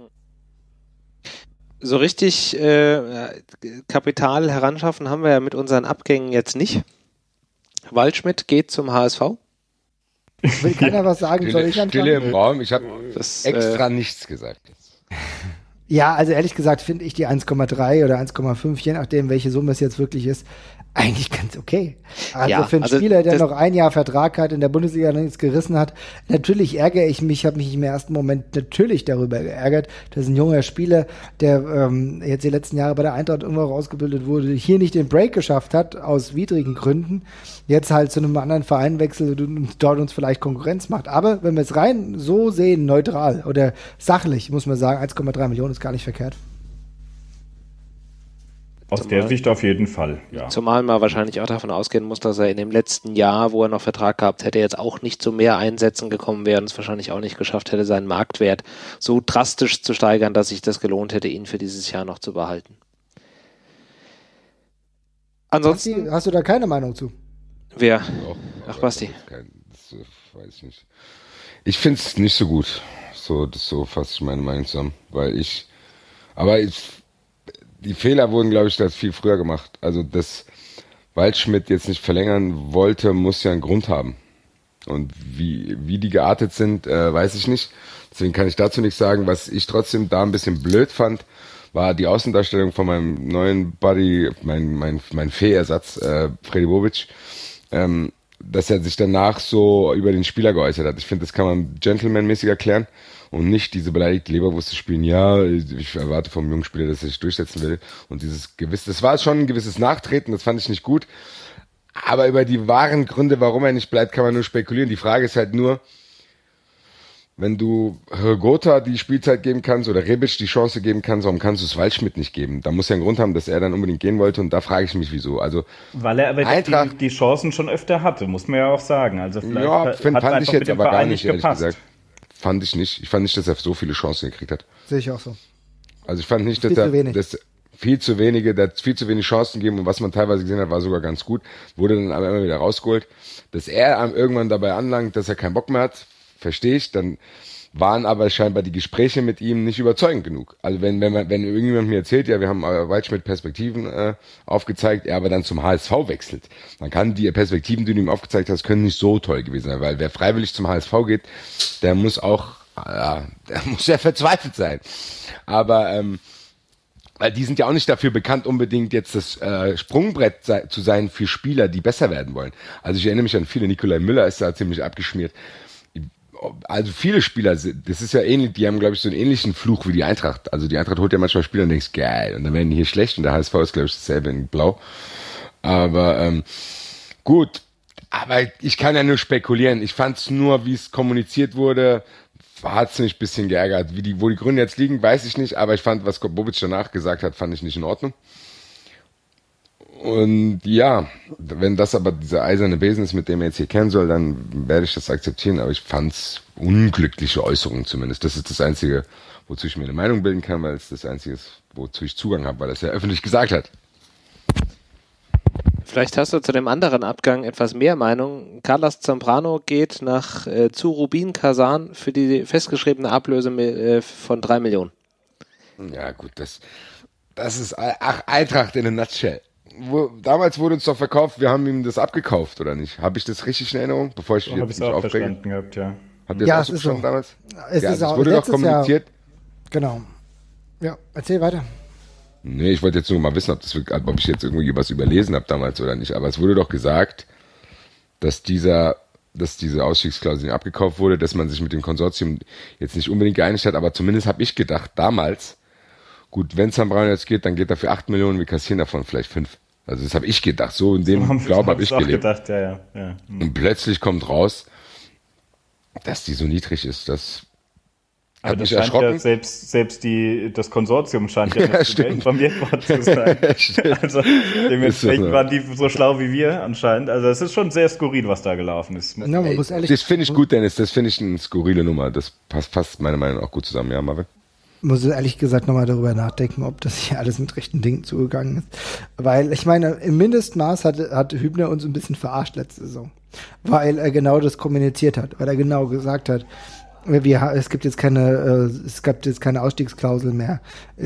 So richtig Kapital heranschaffen haben wir ja mit unseren Abgängen jetzt nicht. Waldschmidt geht zum HSV.
Will keiner was sagen? Soll ich anfangen?
Stille im Raum, ich habe extra nichts gesagt.
Ja, also ehrlich gesagt finde ich die 1,3 oder 1,5, je nachdem, welche Summe es jetzt wirklich ist, eigentlich ganz okay. Also ja, für einen Spieler, der noch ein Jahr Vertrag hat, in der Bundesliga noch nichts gerissen hat, natürlich ärgere ich mich, habe mich im ersten Moment natürlich darüber geärgert, dass ein junger Spieler, der jetzt die letzten Jahre bei der Eintracht irgendwo ausgebildet wurde, hier nicht den Break geschafft hat, aus widrigen Gründen, jetzt halt zu einem anderen Verein wechselt und dort uns vielleicht Konkurrenz macht. Aber wenn wir es rein so sehen, neutral oder sachlich, muss man sagen, 1,3 Millionen ist gar nicht verkehrt.
Aus der Sicht auf jeden Fall, ja.
Zumal man wahrscheinlich auch davon ausgehen muss, dass er in dem letzten Jahr, wo er noch Vertrag gehabt hätte, jetzt auch nicht zu mehr Einsätzen gekommen wäre und es wahrscheinlich auch nicht geschafft hätte, seinen Marktwert so drastisch zu steigern, dass sich das gelohnt hätte, ihn für dieses Jahr noch zu behalten. Ansonsten...
Hast du da keine Meinung zu?
Wer? Ach, Basti.
Weiß nicht. Ich finde es nicht so gut. So fasse ich meine Meinung zusammen. Die Fehler wurden, glaube ich, das viel früher gemacht. Also, dass Waldschmidt jetzt nicht verlängern wollte, muss ja einen Grund haben. Und wie die geartet sind, weiß ich nicht. Deswegen kann ich dazu nichts sagen. Was ich trotzdem da ein bisschen blöd fand, war die Außendarstellung von meinem neuen Buddy, mein Fee-Ersatz, Freddy Bobic. dass er sich danach so über den Spieler geäußert hat. Ich finde, das kann man gentlemanmäßig erklären und nicht diese beleidigte Leberwurst spielen. Ja, ich erwarte vom jungen Spieler, dass er sich durchsetzen will. Und das war schon ein gewisses Nachtreten, das fand ich nicht gut. Aber über die wahren Gründe, warum er nicht bleibt, kann man nur spekulieren. Die Frage ist halt nur, wenn du Hrgota die Spielzeit geben kannst oder Rebic die Chance geben kannst, warum kannst du es Waldschmidt nicht geben? Da muss ja einen Grund haben, dass er dann unbedingt gehen wollte und da frage ich mich, wieso. Also
weil er aber die Chancen schon öfter hatte, muss man ja auch sagen. Also
vielleicht fand ich jetzt aber gar nicht, ehrlich gesagt. Fand ich nicht. Ich fand nicht, dass er so viele Chancen gekriegt hat.
Sehe ich auch so.
Also ich fand nicht, dass er viel zu wenig Chancen gegeben und was man teilweise gesehen hat, war sogar ganz gut. Wurde dann aber immer wieder rausgeholt. Dass er irgendwann dabei anlangt, dass er keinen Bock mehr hat, verstehe ich, dann waren aber scheinbar die Gespräche mit ihm nicht überzeugend genug. Also wenn irgendjemand mir erzählt, ja, wir haben Waldschmidt Perspektiven aufgezeigt, er aber dann zum HSV wechselt, dann kann die Perspektiven, die du ihm aufgezeigt hast, können nicht so toll gewesen sein, weil wer freiwillig zum HSV geht, der muss ja verzweifelt sein. Aber weil die sind ja auch nicht dafür bekannt, unbedingt jetzt das Sprungbrett zu sein für Spieler, die besser werden wollen. Also ich erinnere mich an viele, Nikolai Müller ist da ziemlich abgeschmiert. Also viele Spieler, das ist ja ähnlich, die haben, glaube ich, so einen ähnlichen Fluch wie die Eintracht. Also die Eintracht holt ja manchmal Spieler und denkst, geil, und dann werden die hier schlecht und der HSV ist, glaube ich, dasselbe in Blau. Aber gut, aber ich kann ja nur spekulieren. Ich fand es nur, wie es kommuniziert wurde, hat es mich ein bisschen geärgert. Wo die Gründe jetzt liegen, weiß ich nicht, aber ich fand, was Bobic danach gesagt hat, fand ich nicht in Ordnung. Und ja, wenn das aber dieser eiserne Besen ist, mit dem er jetzt hier kennen soll, dann werde ich das akzeptieren, aber ich fand's unglückliche Äußerungen zumindest. Das ist das Einzige, wozu ich mir eine Meinung bilden kann, weil es das Einzige ist, wozu ich Zugang habe, weil er es ja öffentlich gesagt hat.
Vielleicht hast du zu dem anderen Abgang etwas mehr Meinung. Carlos Zambrano geht zu Rubin Kazan für die festgeschriebene Ablöse von 3 Millionen.
Ja gut, das ist Eintracht in a nutshell. Damals wurde uns doch verkauft, wir haben ihm das abgekauft, oder nicht? Habe ich das richtig in Erinnerung? Bevor ich jetzt nicht aufrege.
Gehabt, ja.
Habt ihr das auch so verstanden damals?
Es
wurde doch kommuniziert.
Genau. Ja, erzähl weiter.
Nee, ich wollte jetzt nur mal wissen, ob ich jetzt irgendwie was überlesen habe damals oder nicht. Aber es wurde doch gesagt, dass diese Ausstiegsklausel abgekauft wurde, dass man sich mit dem Konsortium jetzt nicht unbedingt geeinigt hat, aber zumindest habe ich gedacht, damals, gut, wenn Zambrano jetzt geht, dann geht er für 8 Millionen, wir kassieren davon vielleicht 5. Also das habe ich gedacht, so in dem Glauben habe ich gelebt.
Gedacht, ja.
Und plötzlich kommt raus, dass die so niedrig ist, das
aber
hat
das
mich erschrocken.
Ja selbst das Konsortium scheint ja nicht informiert worden zu sein. Also dementsprechend waren die so schlau wie wir anscheinend. Also es ist schon sehr skurril, was da gelaufen ist.
Ja, man muss ehrlich,
das finde ich gut, Dennis, das finde ich eine skurrile Nummer. Das passt meiner Meinung nach auch gut zusammen, ja, Marvin?
Muss ehrlich gesagt nochmal darüber nachdenken, ob das hier alles mit rechten Dingen zugegangen ist. Weil, ich meine, im Mindestmaß hat Hübner uns ein bisschen verarscht letzte Saison. Weil er genau das kommuniziert hat. Weil er genau gesagt hat, es gibt jetzt keine Ausstiegsklausel mehr.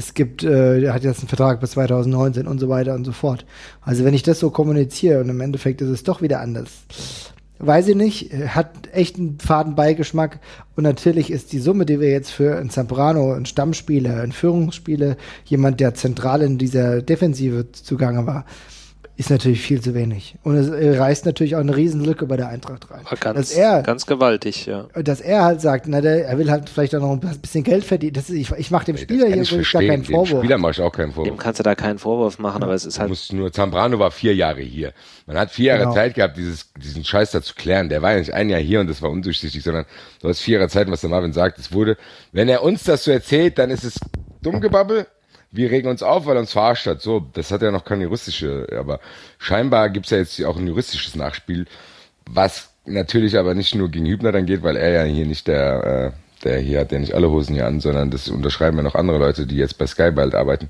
Er hat jetzt einen Vertrag bis 2019 und so weiter und so fort. Also wenn ich das so kommuniziere und im Endeffekt ist es doch wieder anders. Weiß ich nicht, hat echt einen faden Beigeschmack und natürlich ist die Summe, die wir jetzt für einen Zambrano, einen Stammspieler, einen Führungsspieler, jemand, der zentral in dieser Defensive zugange war, ist natürlich viel zu wenig. Und es reißt natürlich auch eine Riesenlücke bei der Eintracht rein.
Ganz gewaltig, ja.
Dass er halt sagt, er will halt vielleicht auch noch ein bisschen Geld verdienen. Ich mache dem Spieler hier wirklich gar keinen Vorwurf. Dem
Spieler mache ich auch keinen Vorwurf.
Dem kannst du da keinen Vorwurf machen, aber es ist halt...
Zambrano war 4 Jahre hier. Man hat 4 Jahre Zeit gehabt, diesen Scheiß da zu klären. Der war ja nicht 1 Jahr hier und das war undurchsichtig, sondern du hast 4 Jahre Zeit, was der Marvin sagt. Wenn er uns das so erzählt, dann ist es Dummgebabbel. Wir regen uns auf, weil er uns verarscht hat. So, das hat ja noch keine juristische, aber scheinbar gibt's ja jetzt auch ein juristisches Nachspiel, was natürlich aber nicht nur gegen Hübner dann geht, weil er ja hier nicht der hier hat ja nicht alle Hosen hier an, sondern das unterschreiben ja noch andere Leute, die jetzt bei Sky bald arbeiten.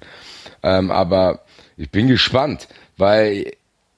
Aber ich bin gespannt, weil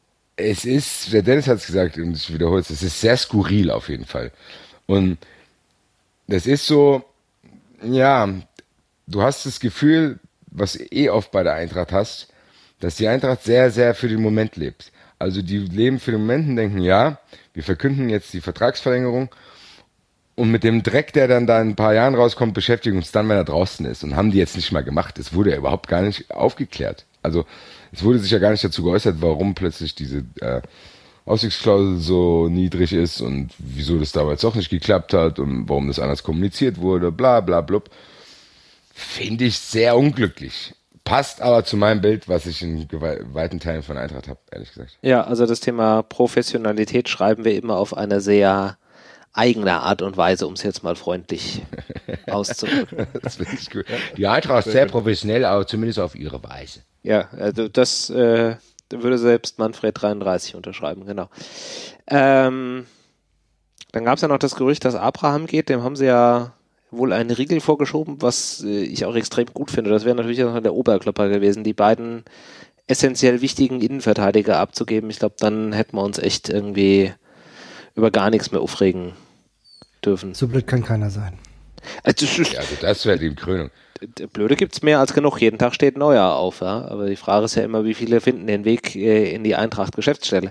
der Dennis hat's gesagt und ich wiederhole es ist sehr skurril auf jeden Fall. Und das ist so, ja, du hast das Gefühl, was oft bei der Eintracht hast, dass die Eintracht sehr, sehr für den Moment lebt. Also die leben für den Moment und denken, ja, wir verkünden jetzt die Vertragsverlängerung und mit dem Dreck, der dann da in ein paar Jahren rauskommt, beschäftigen uns dann, wenn er draußen ist. Und haben die jetzt nicht mal gemacht. Es wurde ja überhaupt gar nicht aufgeklärt. Also es wurde sich ja gar nicht dazu geäußert, warum plötzlich diese Ausstiegsklausel so niedrig ist und wieso das damals auch nicht geklappt hat und warum das anders kommuniziert wurde, bla bla blub. Finde ich sehr unglücklich. Passt aber zu meinem Bild, was ich in weiten Teilen von Eintracht habe, ehrlich gesagt.
Ja, also das Thema Professionalität schreiben wir immer auf eine sehr eigene Art und Weise, um es jetzt mal freundlich auszudrücken.
Das finde ich gut. Die Eintracht ist sehr professionell, aber zumindest auf ihre Weise.
Ja, also das würde selbst Manfred 33 unterschreiben, genau. Dann gab es ja noch das Gerücht, dass Abraham geht, dem haben sie ja wohl einen Riegel vorgeschoben, was ich auch extrem gut finde. Das wäre natürlich auch der Oberklopper gewesen, die beiden essentiell wichtigen Innenverteidiger abzugeben. Ich glaube, dann hätten wir uns echt irgendwie über gar nichts mehr aufregen dürfen.
So blöd kann keiner sein.
Also das wäre die Krönung.
Blöde gibt's mehr als genug. Jeden Tag steht ein neuer auf. Ja? Aber die Frage ist ja immer, wie viele finden den Weg in die Eintracht-Geschäftsstelle.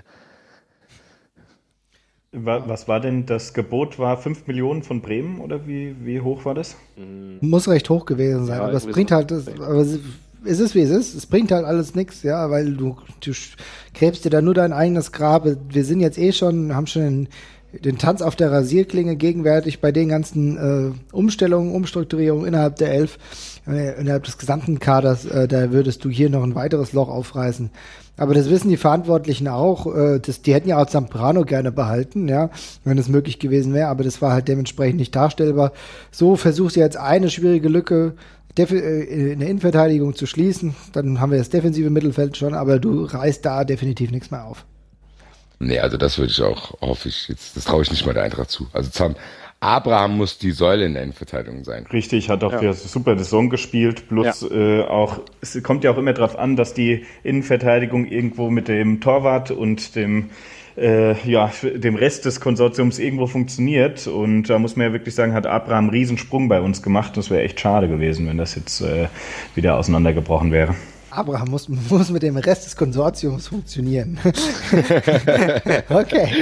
Was war denn das Gebot? War 5 Millionen von Bremen oder wie hoch war das?
Muss recht hoch gewesen sein,
Ja,
aber es bringt halt, es ist wie es ist, es bringt halt alles nichts, ja, weil du gräbst dir da nur dein eigenes Grab. Wir sind jetzt haben schon den Tanz auf der Rasierklinge gegenwärtig bei den ganzen Umstellungen, Umstrukturierungen innerhalb der 11, innerhalb des gesamten Kaders, da würdest du hier noch ein weiteres Loch aufreißen. Aber das wissen die Verantwortlichen auch. Die hätten ja auch Zambrano gerne behalten, ja, wenn es möglich gewesen wäre. Aber das war halt dementsprechend nicht darstellbar. So versuchst du jetzt eine schwierige Lücke in der Innenverteidigung zu schließen. Dann haben wir das defensive Mittelfeld schon, aber du reißt da definitiv nichts mehr auf.
Nee, also das würde ich auch, hoffe ich jetzt, das traue ich nicht mal der Eintracht zu. Also Abraham muss die Säule in der Innenverteidigung sein.
Richtig, hat auch der super Saison gespielt, plus auch, es kommt ja auch immer darauf an, dass die Innenverteidigung irgendwo mit dem Torwart und dem Rest des Konsortiums irgendwo funktioniert, und da muss man ja wirklich sagen, hat Abraham einen Riesensprung bei uns gemacht. Das wäre echt schade gewesen, wenn das jetzt wieder auseinandergebrochen wäre.
Abraham muss mit dem Rest des Konsortiums funktionieren. Okay.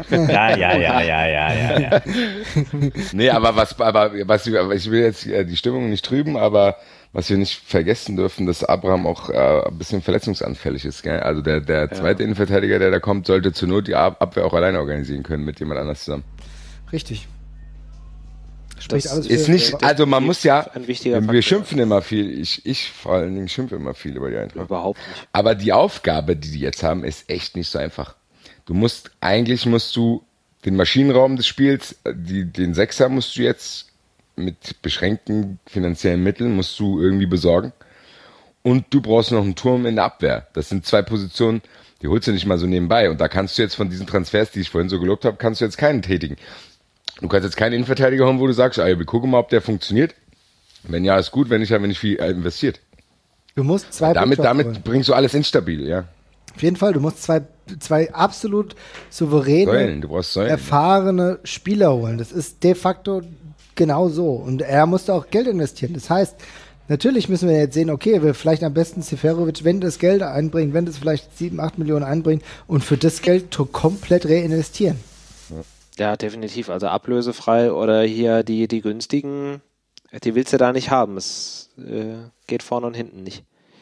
Ja.
Nee, aber ich will jetzt die Stimmung nicht trüben, aber was wir nicht vergessen dürfen, dass Abraham auch ein bisschen verletzungsanfällig ist. Gell? Also der zweite Innenverteidiger, der da kommt, sollte zur Not die Abwehr auch alleine organisieren können mit jemand anders zusammen.
Richtig.
Das alles ist nicht, also man muss ja, wir schimpfen immer viel, ich vor allen Dingen schimpfe immer viel über die Eintracht.
Überhaupt nicht.
Aber die Aufgabe, die jetzt haben, ist echt nicht so einfach. Eigentlich musst du den Maschinenraum des Spiels, den Sechser musst du jetzt mit beschränkten finanziellen Mitteln musst du irgendwie besorgen. Und du brauchst noch einen Turm in der Abwehr. Das sind 2 Positionen, die holst du nicht mal so nebenbei. Und da kannst du jetzt von diesen Transfers, die ich vorhin so gelobt habe, kannst du jetzt keinen tätigen. Du kannst jetzt keinen Innenverteidiger haben, wo du sagst, wir gucken mal, ob der funktioniert. Wenn ja, ist gut, wenn nicht, dann bin ich viel investiert.
Du musst 2
Damit bringst du alles instabil, ja.
Auf jeden Fall, du musst zwei absolut souveräne, erfahrene Spieler holen. Das ist de facto genau so. Und er musste auch Geld investieren. Das heißt, natürlich müssen wir jetzt sehen, okay, wir vielleicht am besten Seferovic, wenn das Geld einbringt, wenn das vielleicht 7, 8 Millionen einbringt und für das Geld komplett reinvestieren.
Ja, definitiv. Also ablösefrei oder hier die günstigen, die willst du da nicht haben. Es geht vorne und hinten nicht.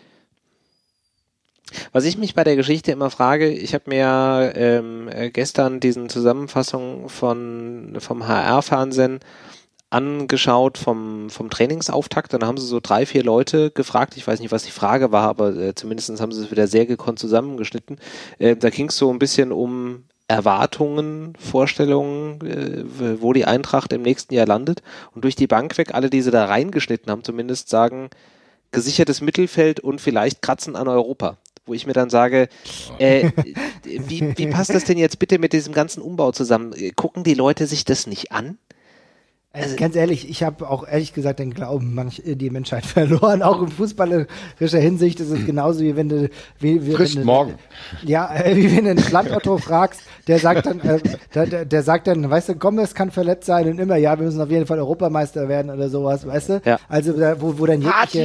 Was ich mich bei der Geschichte immer frage, ich habe mir gestern diesen Zusammenfassung vom HR-Fernsehen angeschaut vom Trainingsauftakt, dann haben sie so 3, 4 Leute gefragt, ich weiß nicht, was die Frage war, aber zumindest haben sie es wieder sehr gekonnt zusammengeschnitten. Da ging es so ein bisschen um Erwartungen, Vorstellungen, wo die Eintracht im nächsten Jahr landet, und durch die Bank weg, alle, die sie da reingeschnitten haben, zumindest gesichertes Mittelfeld und vielleicht Kratzen an Europa. Wo ich mir dann sage, wie passt das denn jetzt bitte mit diesem ganzen Umbau zusammen? Gucken die Leute sich das nicht an?
Also ganz ehrlich, ich habe auch ehrlich gesagt den Glauben die Menschheit verloren, auch in fußballerischer Hinsicht ist es genauso wie wenn du wie
morgen.
Ja, wie wenn du einen Landotto fragst, der sagt dann, weißt du, Gomez kann verletzt sein und immer, ja, wir müssen auf jeden Fall Europameister werden oder sowas, weißt du? Ja. Also wo dann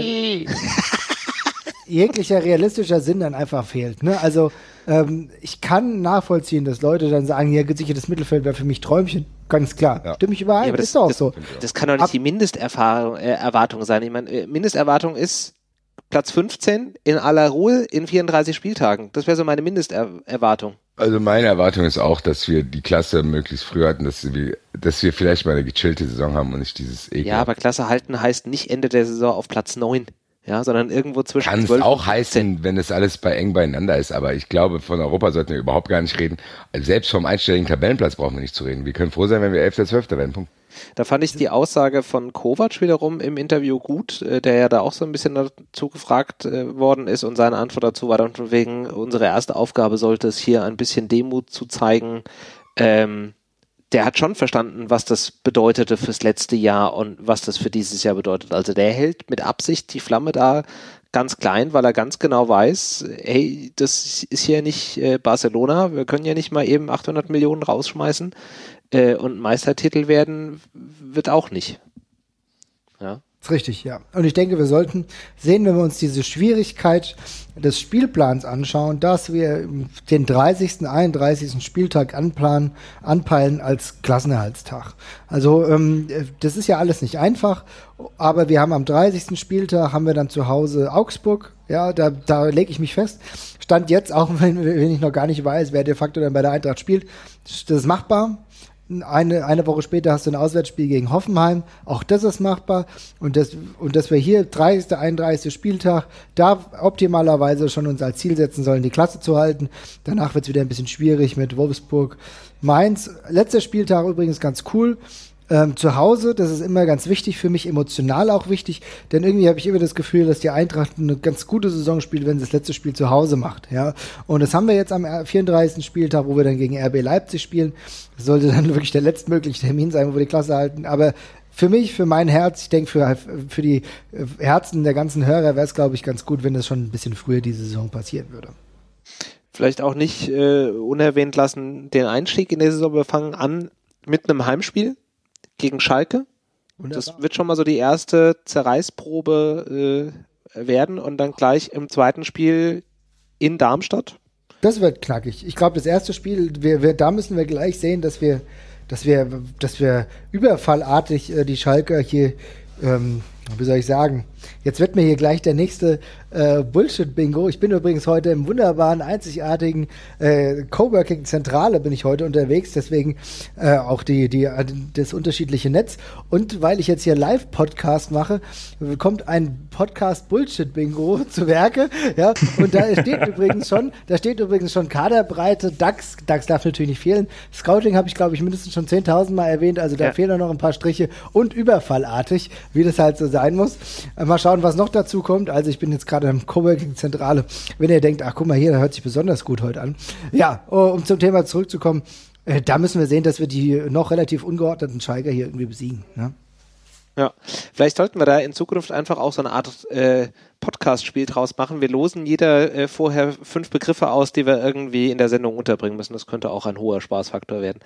jeglicher realistischer Sinn dann einfach fehlt. Ne? Also ich kann nachvollziehen, dass Leute dann sagen, ja, gesichertes Mittelfeld wäre für mich Träumchen. Ganz klar. Ja. Stimme ich überein, ja, ist doch auch so.
Das kann doch nicht die Mindesterwartung sein. Ich meine, Mindesterwartung ist Platz 15 in aller Ruhe in 34 Spieltagen. Das wäre so meine Mindesterwartung.
Also meine Erwartung ist auch, dass wir die Klasse möglichst früh hatten, dass wir vielleicht mal eine gechillte Saison haben und nicht dieses Ekel.
Ja, aber Klasse halten heißt nicht Ende der Saison auf Platz 9, ja, sondern irgendwo zwischen 12 und 15.
Kann es auch heißen, wenn es alles eng beieinander ist, aber ich glaube, von Europa sollten wir überhaupt gar nicht reden. Also selbst vom einstelligen Tabellenplatz brauchen wir nicht zu reden. Wir können froh sein, wenn wir 11. oder 12. werden. Punkt.
Da fand ich die Aussage von Kovac wiederum im Interview gut, der ja da auch so ein bisschen dazu gefragt worden ist und seine Antwort dazu war dann von wegen, unsere erste Aufgabe sollte es hier ein bisschen Demut zu zeigen. Der hat schon verstanden, was das bedeutete fürs letzte Jahr und was das für dieses Jahr bedeutet. Also der hält mit Absicht die Flamme da ganz klein, weil er ganz genau weiß, hey, das ist hier nicht Barcelona, wir können ja nicht mal eben 800 Millionen rausschmeißen. Und Meistertitel werden wird auch nicht. Ja.
Das ist richtig, ja. Und ich denke, wir sollten sehen, wenn wir uns diese Schwierigkeit des Spielplans anschauen, dass wir den 30., 31. Spieltag anpeilen als Klassenerhaltstag. Also das ist ja alles nicht einfach, aber wir haben am 30. Spieltag haben wir dann zu Hause Augsburg. Ja, da lege ich mich fest. Stand jetzt, auch wenn ich noch gar nicht weiß, wer de facto dann bei der Eintracht spielt, das ist machbar. Eine Woche später hast du ein Auswärtsspiel gegen Hoffenheim. Auch das ist machbar. Und dass wir hier 30., 31. Spieltag da optimalerweise schon uns als Ziel setzen sollen, die Klasse zu halten. Danach wird es wieder ein bisschen schwierig mit Wolfsburg. Mainz, letzter Spieltag übrigens ganz cool. Zu Hause, das ist immer ganz wichtig für mich, emotional auch wichtig, denn irgendwie habe ich immer das Gefühl, dass die Eintracht eine ganz gute Saison spielt, wenn sie das letzte Spiel zu Hause macht, ja. Und das haben wir jetzt am 34. Spieltag, wo wir dann gegen RB Leipzig spielen. Das sollte dann wirklich der letztmögliche Termin sein, wo wir die Klasse halten, aber für mich, für mein Herz, ich denke für die Herzen der ganzen Hörer wäre es, glaube ich, ganz gut, wenn das schon ein bisschen früher diese Saison passieren würde.
Vielleicht auch nicht unerwähnt lassen, den Einstieg in der Saison, wir fangen an mit einem Heimspiel gegen Schalke. Wunderbar. Das wird schon mal so die erste Zerreißprobe werden und dann gleich im zweiten Spiel in Darmstadt.
Das wird knackig. Ich glaube, das erste Spiel, da müssen wir gleich sehen, dass wir überfallartig die Schalker hier, wie soll ich sagen, jetzt wird mir hier gleich der nächste Bullshit-Bingo. Ich bin übrigens heute im wunderbaren, einzigartigen Coworking-Zentrale bin ich heute unterwegs, deswegen auch das unterschiedliche Netz. Und weil ich jetzt hier Live-Podcast mache, kommt ein Podcast-Bullshit-Bingo zu Werke. Ja, und da steht übrigens schon Kaderbreite, DAX darf natürlich nicht fehlen. Scouting habe ich, glaube ich, mindestens schon 10.000 Mal erwähnt, also da fehlen noch ein paar Striche und überfallartig, wie das halt so sein muss. Mal schauen, was noch dazu kommt. Also ich bin jetzt gerade im Coworking-Zentrale. Wenn ihr denkt, ach guck mal hier, da hört sich besonders gut heute an. Ja, um zum Thema zurückzukommen, da müssen wir sehen, dass wir die noch relativ ungeordneten Schalker hier irgendwie besiegen. Ne?
Ja, vielleicht sollten wir da in Zukunft einfach auch so eine Art Podcast-Spiel draus machen. Wir losen jeder vorher 5 Begriffe aus, die wir irgendwie in der Sendung unterbringen müssen. Das könnte auch ein hoher Spaßfaktor werden.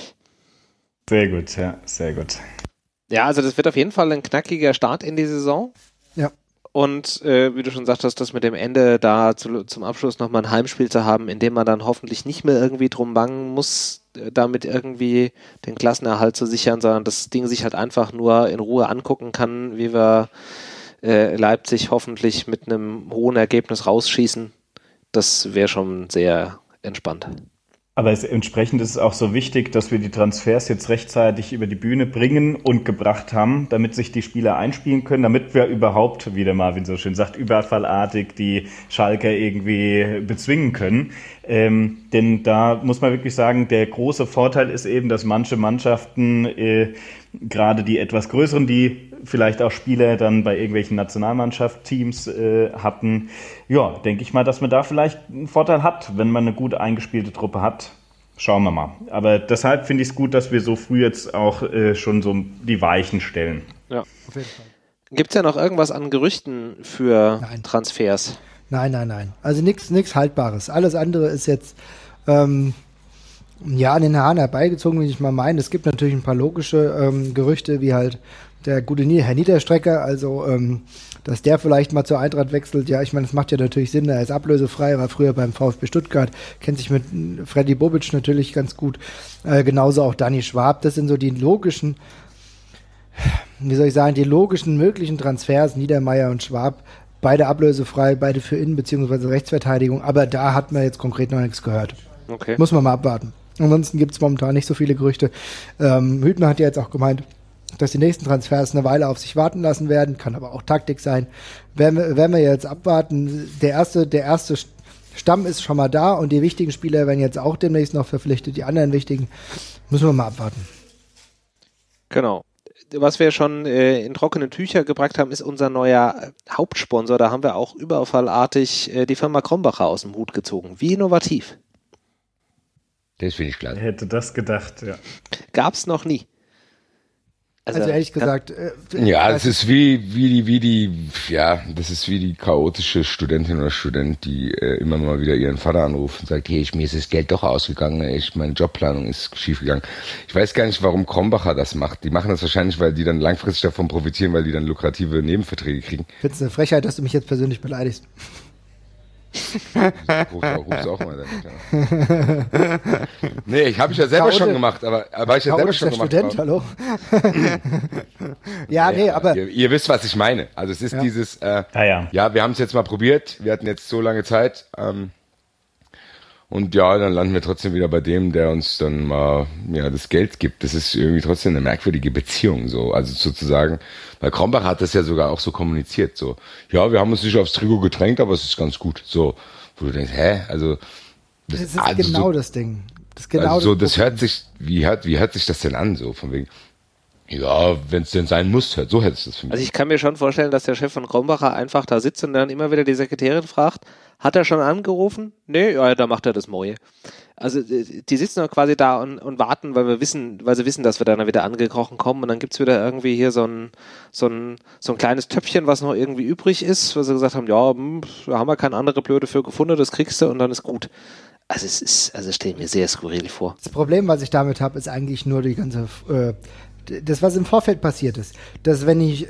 Sehr gut, ja, sehr gut.
Ja, also das wird auf jeden Fall ein knackiger Start in die Saison.
Ja.
Und wie du schon sagtest, das mit dem Ende da zum Abschluss nochmal ein Heimspiel zu haben, in dem man dann hoffentlich nicht mehr irgendwie drum bangen muss, damit irgendwie den Klassenerhalt zu sichern, sondern das Ding sich halt einfach nur in Ruhe angucken kann, wie wir Leipzig hoffentlich mit einem hohen Ergebnis rausschießen. Das wäre schon sehr entspannt.
Aber entsprechend ist es auch so wichtig, dass wir die Transfers jetzt rechtzeitig über die Bühne bringen und gebracht haben, damit sich die Spieler einspielen können, damit wir überhaupt, wie der Marvin so schön sagt, überfallartig die Schalker irgendwie bezwingen können. Denn da muss man wirklich sagen, der große Vorteil ist eben, dass manche Mannschaften, gerade die etwas größeren, die vielleicht auch Spieler dann bei irgendwelchen Nationalmannschaftsteams hatten, ja, denke ich mal, dass man da vielleicht einen Vorteil hat, wenn man eine gut eingespielte Truppe hat. Schauen wir mal. Aber deshalb finde ich es gut, dass wir so früh jetzt auch schon so die Weichen stellen.
Ja, auf jeden Fall. Gibt es ja noch irgendwas an Gerüchten für Transfers?
Nein. Also nichts Haltbares. Alles andere ist jetzt an den Haaren herbeigezogen, wie ich mal meine. Es gibt natürlich ein paar logische Gerüchte, wie halt der gute Herr Niederstrecker, also dass der vielleicht mal zur Eintracht wechselt. Ja, ich meine, das macht ja natürlich Sinn, er ist ablösefrei, war früher beim VfB Stuttgart, kennt sich mit Freddy Bobic natürlich ganz gut, genauso auch Dani Schwab. Das sind so die logischen, wie soll ich sagen, die logischen möglichen Transfers, Niedermeyer und Schwab, beide ablösefrei, beide für Innen- bzw. Rechtsverteidigung, aber da hat man jetzt konkret noch nichts gehört.
Okay.
Muss man mal abwarten. Ansonsten gibt es momentan nicht so viele Gerüchte. Hüttner hat ja jetzt auch gemeint, dass die nächsten Transfers eine Weile auf sich warten lassen werden, kann aber auch Taktik sein. Werden wir jetzt abwarten. Der erste Stamm ist schon mal da und die wichtigen Spieler werden jetzt auch demnächst noch verpflichtet. Die anderen wichtigen müssen wir mal abwarten.
Genau. Was wir schon in trockene Tücher gebracht haben, ist unser neuer Hauptsponsor. Da haben wir auch überfallartig die Firma Krombacher aus dem Hut gezogen. Wie innovativ.
Das finde ich klasse.
Wer hätte das gedacht, ja.
Gab's noch nie.
Also ehrlich gesagt,
das ist wie die chaotische Studentin oder Student, die immer mal wieder ihren Vater anruft und sagt, hey, mir ist das Geld doch ausgegangen, meine Jobplanung ist schiefgegangen. Ich weiß gar nicht, warum Krombacher das macht. Die machen das wahrscheinlich, weil die dann langfristig davon profitieren, weil die dann lukrative Nebenverträge kriegen.
Ich finde es eine Frechheit, dass du mich jetzt persönlich beleidigst.
Ruf's auch mal damit, ja. Nee, habe ich ja selber schon gemacht, aber ich ja selber schon gemacht.
Student, hallo? Aber
ihr wisst, was ich meine. Also es ist dieses, wir haben es jetzt mal probiert, wir hatten jetzt so lange Zeit, und dann landen wir trotzdem wieder bei dem, der uns dann mal das Geld gibt. Das ist irgendwie trotzdem eine merkwürdige Beziehung, so, also sozusagen, weil Krombach hat das ja sogar auch so kommuniziert, so, ja, wir haben uns nicht aufs Trikot gedrängt, aber es ist ganz gut, so, wo du denkst, also
das ist genau das Ding. Das ist genau
also das hört sich, wie hört sich das denn an, so, von wegen, ja, wenn es denn sein muss, so hätte es das für mich.
Also ich kann mir schon vorstellen, dass der Chef von Krombacher einfach da sitzt und dann immer wieder die Sekretärin fragt, hat er schon angerufen? Nee, ja, da macht er das Moje. Also die sitzen doch quasi da und warten, weil sie wissen, dass wir dann wieder angekrochen kommen und dann gibt's wieder irgendwie hier so ein kleines Töpfchen, was noch irgendwie übrig ist, weil sie gesagt haben, da haben wir keine andere Blöde für gefunden, das kriegst du und dann ist gut. Also es stelle ich mir sehr skurril vor.
Das Problem, was ich damit habe, ist eigentlich nur die ganze das, was im Vorfeld passiert ist, dass wenn ich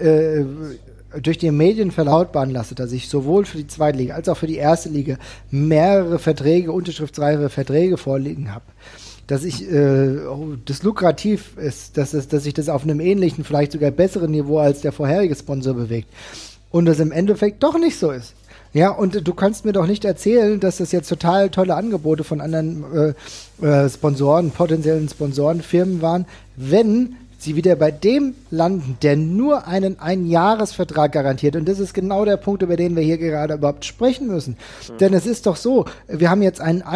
durch die Medien verlautbaren lasse, dass ich sowohl für die zweite Liga als auch für die erste Liga mehrere Verträge, unterschriftsreife Verträge vorliegen habe, dass ich das lukrativ ist, dass sich das auf einem ähnlichen, vielleicht sogar besseren Niveau als der vorherige Sponsor bewegt und das im Endeffekt doch nicht so ist. Ja, und du kannst mir doch nicht erzählen, dass das jetzt total tolle Angebote von anderen Sponsoren, potenziellen Sponsorenfirmen waren, wenn sie wieder bei dem landen, der nur einen Einjahresvertrag garantiert. Und das ist genau der Punkt, über den wir hier gerade überhaupt sprechen müssen. Denn es ist doch so, wir haben jetzt einen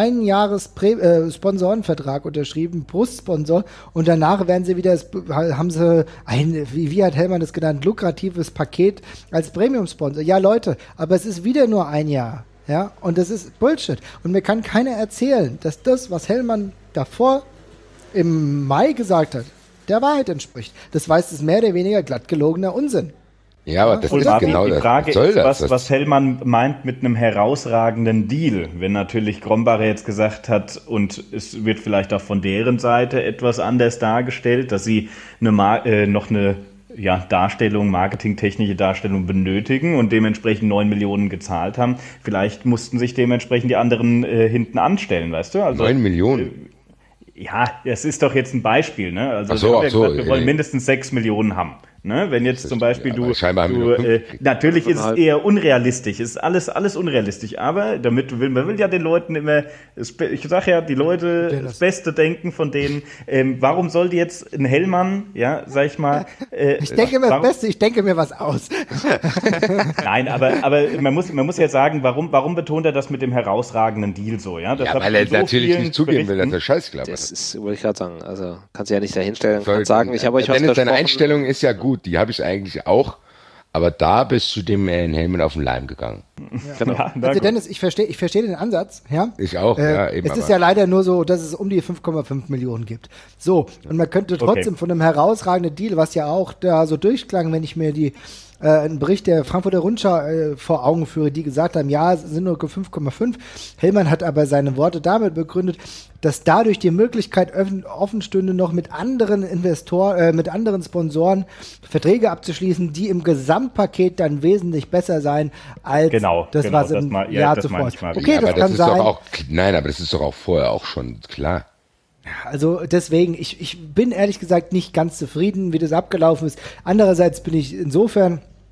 Sponsorenvertrag unterschrieben, Brustsponsor, und danach werden sie wieder, haben sie ein, wie hat Hellmann das genannt, lukratives Paket als Premium-Sponsor. Ja, Leute, aber es ist wieder nur ein Jahr. Ja, und das ist Bullshit. Und mir kann keiner erzählen, dass das, was Hellmann davor im Mai gesagt hat, der Wahrheit entspricht. Das weiß, ist mehr oder weniger glatt gelogener Unsinn.
Ja, aber das ist genau
die Frage was Hellmann meint mit einem herausragenden Deal, wenn natürlich Krombacher jetzt gesagt hat, und es wird vielleicht auch von deren Seite etwas anders dargestellt, dass sie noch eine marketingtechnische Darstellung benötigen und dementsprechend 9 Millionen gezahlt haben. Vielleicht mussten sich dementsprechend die anderen hinten anstellen, weißt du? Also
9 Millionen?
Ja, das ist doch jetzt ein Beispiel, ne? Also wir wollen mindestens 6 Millionen haben. Ne? Wenn jetzt zum Beispiel natürlich ist es eher unrealistisch, ist alles unrealistisch, aber man will ja den Leuten immer, ich sage ja, die Leute das Beste denken von denen, warum sollte jetzt ein Hellmann, ja, sag ich mal,
ich denke mir das Beste, ich denke mir was aus.
Nein, aber man muss ja sagen, warum betont er das mit dem herausragenden Deal so, ja? Das
weil er so natürlich nicht zugeben will, dass er Scheiß glaubt.
Das ist, wollte ich gerade sagen, also kannst du ja nicht dahinstellen, kannst sagen, ich habe euch was
versprochen. Deine Einstellung ist ja gut, die habe ich eigentlich auch, aber da bist du dem Helmut auf den Leim gegangen.
Ja. Genau. Also Dennis, ich verstehe den Ansatz, ja.
Ich auch, ja.
Eben, es ist ja leider nur so, dass es um die 5,5 Millionen gibt. So, und man könnte trotzdem von einem herausragenden Deal, was ja auch da so durchklang, wenn ich mir einen Bericht der Frankfurter Rundschau vor Augen führe, die gesagt haben, ja, es sind nur 5,5. Hellmann hat aber seine Worte damit begründet, dass dadurch die Möglichkeit offen stünde, noch mit anderen Investoren, mit anderen Sponsoren Verträge abzuschließen, die im Gesamtpaket dann wesentlich besser sein als das, was im Jahr zuvor ist.
Okay, das kann sein. Aber das ist doch auch vorher auch schon klar.
Also deswegen, ich bin ehrlich gesagt nicht ganz zufrieden, wie das abgelaufen ist. Andererseits bin ich insofern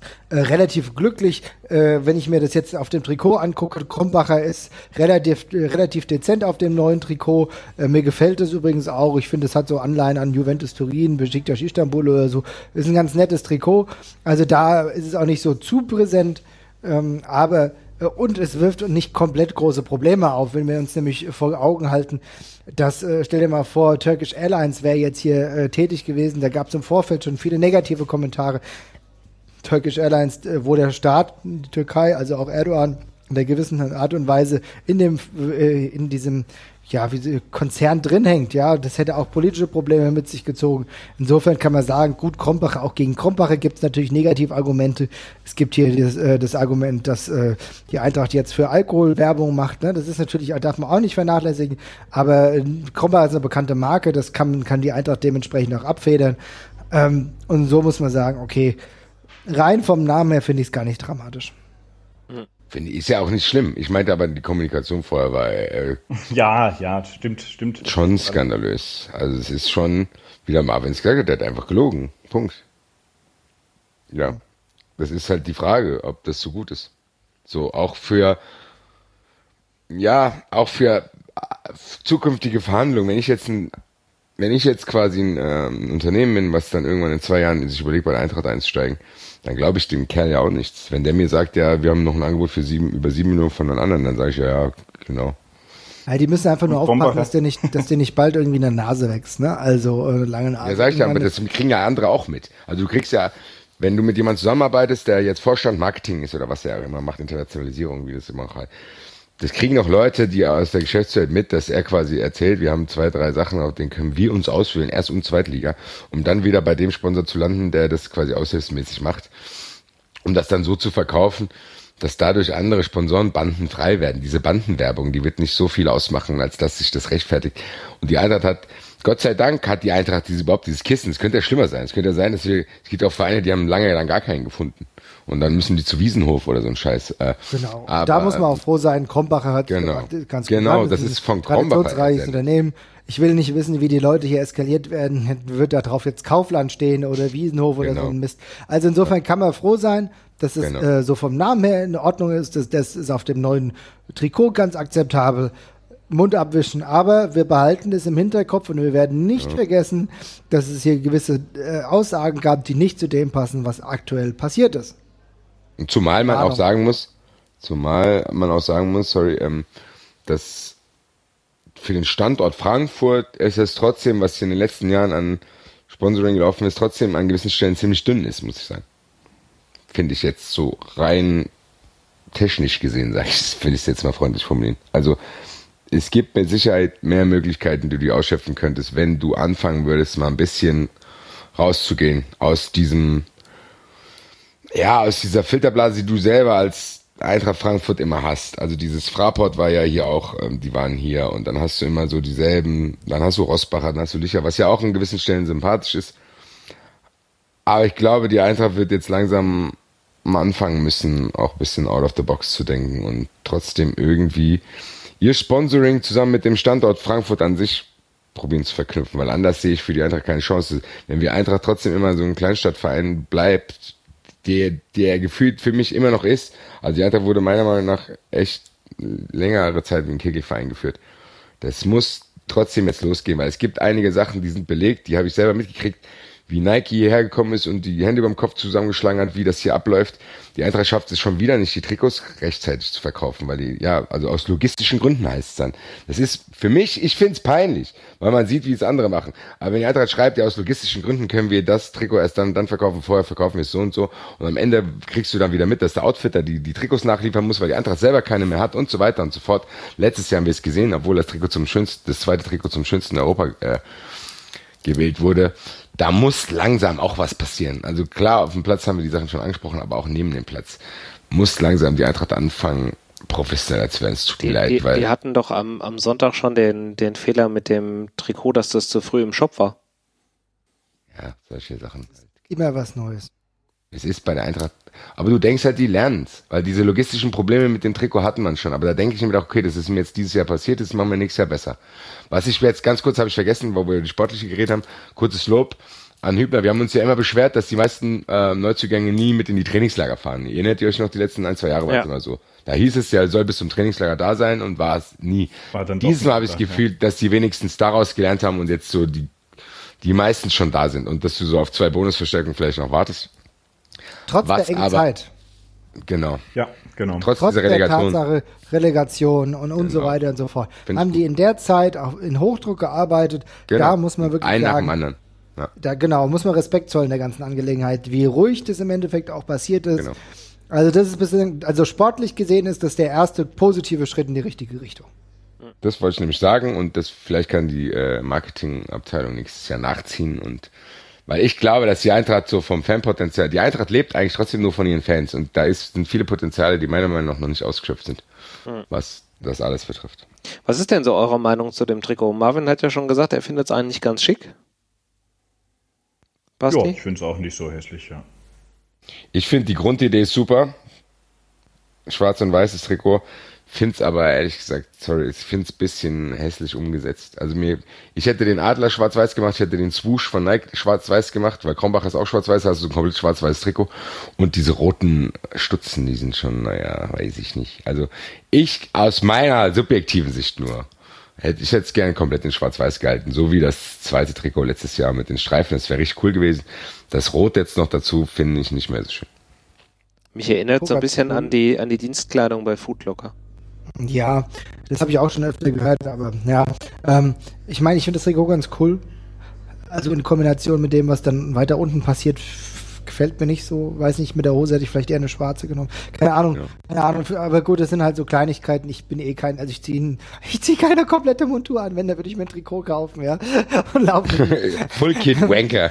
relativ glücklich, wenn ich mir das jetzt auf dem Trikot angucke. Krombacher ist relativ dezent auf dem neuen Trikot. Mir gefällt es übrigens auch. Ich finde, es hat so Anleihen an Juventus Turin, Besiktas Istanbul oder so. Ist ein ganz nettes Trikot. Also da ist es auch nicht so zu präsent, aber und es wirft nicht komplett große Probleme auf, wenn wir uns nämlich vor Augen halten, dass, stell dir mal vor, Turkish Airlines wäre jetzt hier tätig gewesen, da gab es im Vorfeld schon viele negative Kommentare. Turkish Airlines, wo der Staat, die Türkei, also auch Erdogan, in der gewissen Art und Weise in diesem wie Konzern drin hängt, ja, das hätte auch politische Probleme mit sich gezogen. Insofern kann man sagen, gut, Krombacher, auch gegen Krombacher gibt es natürlich Negativargumente. Es gibt hier das Argument, dass die Eintracht jetzt für Alkoholwerbung macht, ne? Das ist natürlich, darf man auch nicht vernachlässigen, aber Krombacher ist eine bekannte Marke, das kann die Eintracht dementsprechend auch abfedern. Und so muss man sagen, okay, rein vom Namen her finde ich es gar nicht dramatisch.
Ist ja auch nicht schlimm. Ich meinte aber, die Kommunikation vorher war
ja, stimmt.
Schon skandalös. Also es ist schon, wie der Marvin gesagt hat, der hat einfach gelogen. Punkt. Ja, das ist halt die Frage, ob das so gut ist. So, auch für zukünftige Verhandlungen. Wenn ich jetzt quasi ein Unternehmen bin, was dann irgendwann in 2 Jahren sich überlegt, bei der Eintracht einzusteigen, dann glaube ich dem Kerl ja auch nichts. Wenn der mir sagt, ja, wir haben noch ein Angebot für über 7 Millionen von den anderen, dann sage ich ja, genau.
Ja, die müssen einfach nur aufpassen, dass dir nicht bald irgendwie eine Nase wächst, ne? Also langen Arm.
Ja, sag ich ja, aber das kriegen ja andere auch mit. Also du kriegst ja, wenn du mit jemandem zusammenarbeitest, der jetzt Vorstand Marketing ist oder was er immer macht, Internationalisierung, wie das immer halt. Das kriegen auch Leute, die aus der Geschäftswelt mit, dass er quasi erzählt, wir haben 2, 3 Sachen, auf denen können wir uns auswählen, Erst- und Zweitliga, um dann wieder bei dem Sponsor zu landen, der das quasi aushilfsmäßig macht, um das dann so zu verkaufen, dass dadurch andere Sponsoren bandenfrei werden. Diese Bandenwerbung, die wird nicht so viel ausmachen, als dass sich das rechtfertigt. Und die Eintracht hat, Gott sei Dank hat die Eintracht dieses Kissen, es könnte ja schlimmer sein, es könnte ja sein, es gibt auch Vereine, die haben lange dann gar keinen gefunden. Und dann müssen die zu Wiesenhof oder so ein Scheiß.
Genau. Aber, da muss man auch froh sein. Krombacher hat
ganz genau, das ist von Krombacher.
Traditionsreiches Unternehmen. Ich will nicht wissen, wie die Leute hier eskaliert werden. Wird da drauf jetzt Kaufland stehen oder Wiesenhof oder so ein Mist. Also insofern kann man froh sein, dass es so vom Namen her in Ordnung ist. Das ist auf dem neuen Trikot ganz akzeptabel. Mund abwischen, aber wir behalten das im Hinterkopf und wir werden nicht vergessen, dass es hier gewisse Aussagen gab, die nicht zu dem passen, was aktuell passiert ist.
Zumal man auch sagen muss, dass für den Standort Frankfurt ist es trotzdem, was hier in den letzten Jahren an Sponsoring gelaufen ist, trotzdem an gewissen Stellen ziemlich dünn ist, muss ich sagen. Finde ich jetzt so rein technisch gesehen, will ich es jetzt mal freundlich formulieren. Also es gibt mit Sicherheit mehr Möglichkeiten, die du ausschöpfen könntest, wenn du anfangen würdest, mal ein bisschen rauszugehen aus dieser Filterblase, die du selber als Eintracht Frankfurt immer hast. Also dieses Fraport war ja hier auch, die waren hier und dann hast du immer so dieselben, dann hast du Rosbacher, dann hast du Licher, was ja auch an gewissen Stellen sympathisch ist. Aber ich glaube, die Eintracht wird jetzt langsam mal anfangen müssen, auch ein bisschen out of the box zu denken und trotzdem irgendwie ihr Sponsoring zusammen mit dem Standort Frankfurt an sich probieren zu verknüpfen, weil anders sehe ich für die Eintracht keine Chance. Wenn die Eintracht trotzdem immer so ein Kleinstadtverein bleibt, der gefühlt für mich immer noch ist, also die Eintracht wurde meiner Meinung nach echt längere Zeit wie ein Kegelverein geführt. Das muss trotzdem jetzt losgehen, weil es gibt einige Sachen, die sind belegt, die habe ich selber mitgekriegt, wie Nike hierher gekommen ist und die Hände über dem Kopf zusammengeschlagen hat, wie das hier abläuft. Die Eintracht schafft es schon wieder nicht, die Trikots rechtzeitig zu verkaufen, weil also aus logistischen Gründen heißt es dann. Das ist für mich, ich finde es peinlich, weil man sieht, wie es andere machen. Aber wenn die Eintracht schreibt, ja, aus logistischen Gründen können wir das Trikot erst dann verkaufen, vorher verkaufen wir es so und so. Und am Ende kriegst du dann wieder mit, dass der Outfitter die Trikots nachliefern muss, weil die Eintracht selber keine mehr hat und so weiter und so fort. Letztes Jahr haben wir es gesehen, obwohl das zweite Trikot zum schönsten in Europa gewählt wurde. Da muss langsam auch was passieren. Also klar, auf dem Platz haben wir die Sachen schon angesprochen, aber auch neben dem Platz muss langsam die Eintracht anfangen, professioneller zu werden. Es tut mir leid, weil
die hatten doch am Sonntag schon den Fehler mit dem Trikot, dass das zu früh im Shop war.
Ja, solche Sachen.
Immer was Neues.
Es ist bei der Eintracht, aber du denkst halt, die lernen es, weil diese logistischen Probleme mit dem Trikot hatten man schon, aber da denke ich mir auch, okay, das ist mir jetzt dieses Jahr passiert, das machen wir nächstes Jahr besser. Was ich jetzt ganz kurz habe ich vergessen, wo wir über die sportliche geredet haben, kurzes Lob an Hübner, wir haben uns ja immer beschwert, dass die meisten Neuzugänge nie mit in die Trainingslager fahren. Ihr erinnert ihr euch noch, die letzten 1-2 Jahre war es immer so. Da hieß es ja, er soll bis zum Trainingslager da sein und war es nie. Dieses Mal habe ich das Gefühl, dass die wenigstens daraus gelernt haben und jetzt so die meisten schon da sind und dass du so auf 2 Bonusverstärkungen vielleicht noch wartest.
Trotz der engen Zeit.
Genau.
Ja, genau.
Trotz
dieser
Relegation.
Der Tatsache, Relegation und so weiter und so fort. Haben die in der Zeit auch in Hochdruck gearbeitet. Genau. Da muss man wirklich
sagen.
Einen
nach dem anderen. Ja.
Da, genau, muss man Respekt zollen der ganzen Angelegenheit. Wie ruhig das im Endeffekt auch passiert ist.
Genau.
Also das ist also sportlich gesehen ist das der erste positive Schritt in die richtige Richtung.
Das wollte ich nämlich sagen und das vielleicht kann die Marketingabteilung nächstes Jahr nachziehen und weil ich glaube, dass die Eintracht so vom Fanpotenzial, die Eintracht lebt eigentlich trotzdem nur von ihren Fans und da sind viele Potenziale, die meiner Meinung nach noch nicht ausgeschöpft sind, was das alles betrifft.
Was ist denn so eure Meinung zu dem Trikot? Marvin hat ja schon gesagt, er findet es eigentlich ganz schick. Basti?
Ja, ich finde es auch nicht so hässlich, ja.
Ich finde die Grundidee ist super. Schwarz und weißes Trikot. Finde es aber ehrlich gesagt, ich finde es ein bisschen hässlich umgesetzt. Also ich hätte den Adler schwarz-weiß gemacht, ich hätte den Swoosh von Nike schwarz-weiß gemacht, weil Krombacher ist auch schwarz-weiß, also so ein komplett schwarz-weißes Trikot. Und diese roten Stutzen, die sind schon, naja, weiß ich nicht. Also ich aus meiner subjektiven Sicht nur, ich hätte es gerne komplett in schwarz-weiß gehalten, so wie das zweite Trikot letztes Jahr mit den Streifen, das wäre richtig cool gewesen. Das Rot jetzt noch dazu finde ich nicht mehr so schön.
Mich erinnert so ein bisschen an die Dienstkleidung bei Footlocker.
Ja, das habe ich auch schon öfter gehört, aber ja, ich meine, ich finde das Trikot ganz cool. Also in Kombination mit dem, was dann weiter unten passiert, gefällt mir nicht so. Weiß nicht, mit der Hose hätte ich vielleicht eher eine schwarze genommen. Keine Ahnung, aber gut, das sind halt so Kleinigkeiten. Ich bin also ich ziehe keine komplette Montur an, wenn, da würde ich mir ein Trikot kaufen, ja. Und laufe nicht.
Full Kid Wanker.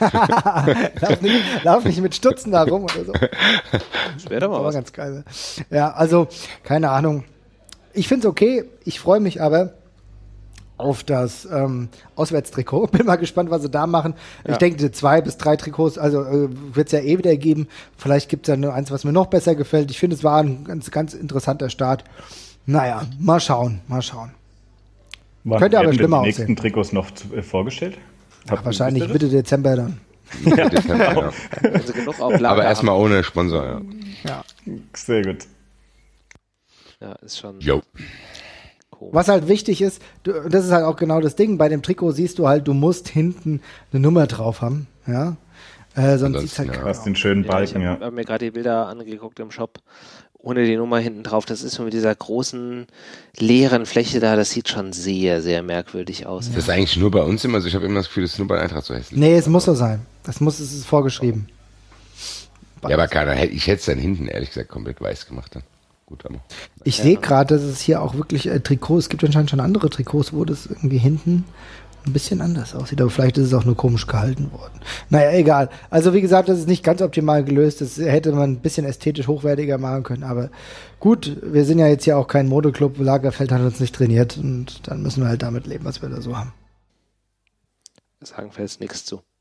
lauf nicht mit Stutzen da rum oder so.
Das wäre doch mal was.
Ganz geil. Ja, also, keine Ahnung. Ich finde es okay, ich freue mich aber auf das Auswärtstrikot. Bin mal gespannt, was sie da machen. Ja. Ich denke, 2 bis 3 Trikots, also wird es ja eh wieder geben. Vielleicht gibt es ja nur eins, was mir noch besser gefällt. Ich finde, es war ein ganz, ganz interessanter Start. Naja, mal schauen. Könnte aber schlimmer aussehen.
Die nächsten Trikots noch vorgestellt?
Wahrscheinlich Mitte Dezember dann.
Ja. Dezember, ja. Aber erstmal ohne Sponsor,
ja.
Sehr gut.
Ja, ist schon.
Jo.
Was halt wichtig ist, das ist halt auch genau das Ding, bei dem Trikot siehst du halt, du musst hinten eine Nummer drauf haben, ja. Sonst sieht es halt
hast den schönen Balken,
Ich habe mir gerade die Bilder angeguckt im Shop, ohne die Nummer hinten drauf. Das ist so mit dieser großen leeren Fläche da, das sieht schon sehr, sehr merkwürdig aus.
Das ist eigentlich nur bei uns immer so, ich habe immer das Gefühl, das ist nur bei Eintracht so hässlich.
Nee, es muss so sein. Es ist vorgeschrieben.
Ja, aber ich hätte es dann hinten, ehrlich gesagt, komplett weiß gemacht dann. Gut, aber.
Ich sehe gerade, dass es hier auch wirklich Trikots, es gibt anscheinend schon andere Trikots, wo das irgendwie hinten ein bisschen anders aussieht, aber vielleicht ist es auch nur komisch gehalten worden. Naja, egal. Also wie gesagt, das ist nicht ganz optimal gelöst, das hätte man ein bisschen ästhetisch hochwertiger machen können, aber gut, wir sind ja jetzt hier auch kein Modeclub, Lagerfeld hat uns nicht trainiert und dann müssen wir halt damit leben, was wir da so haben.
Sagen wir jetzt nichts zu.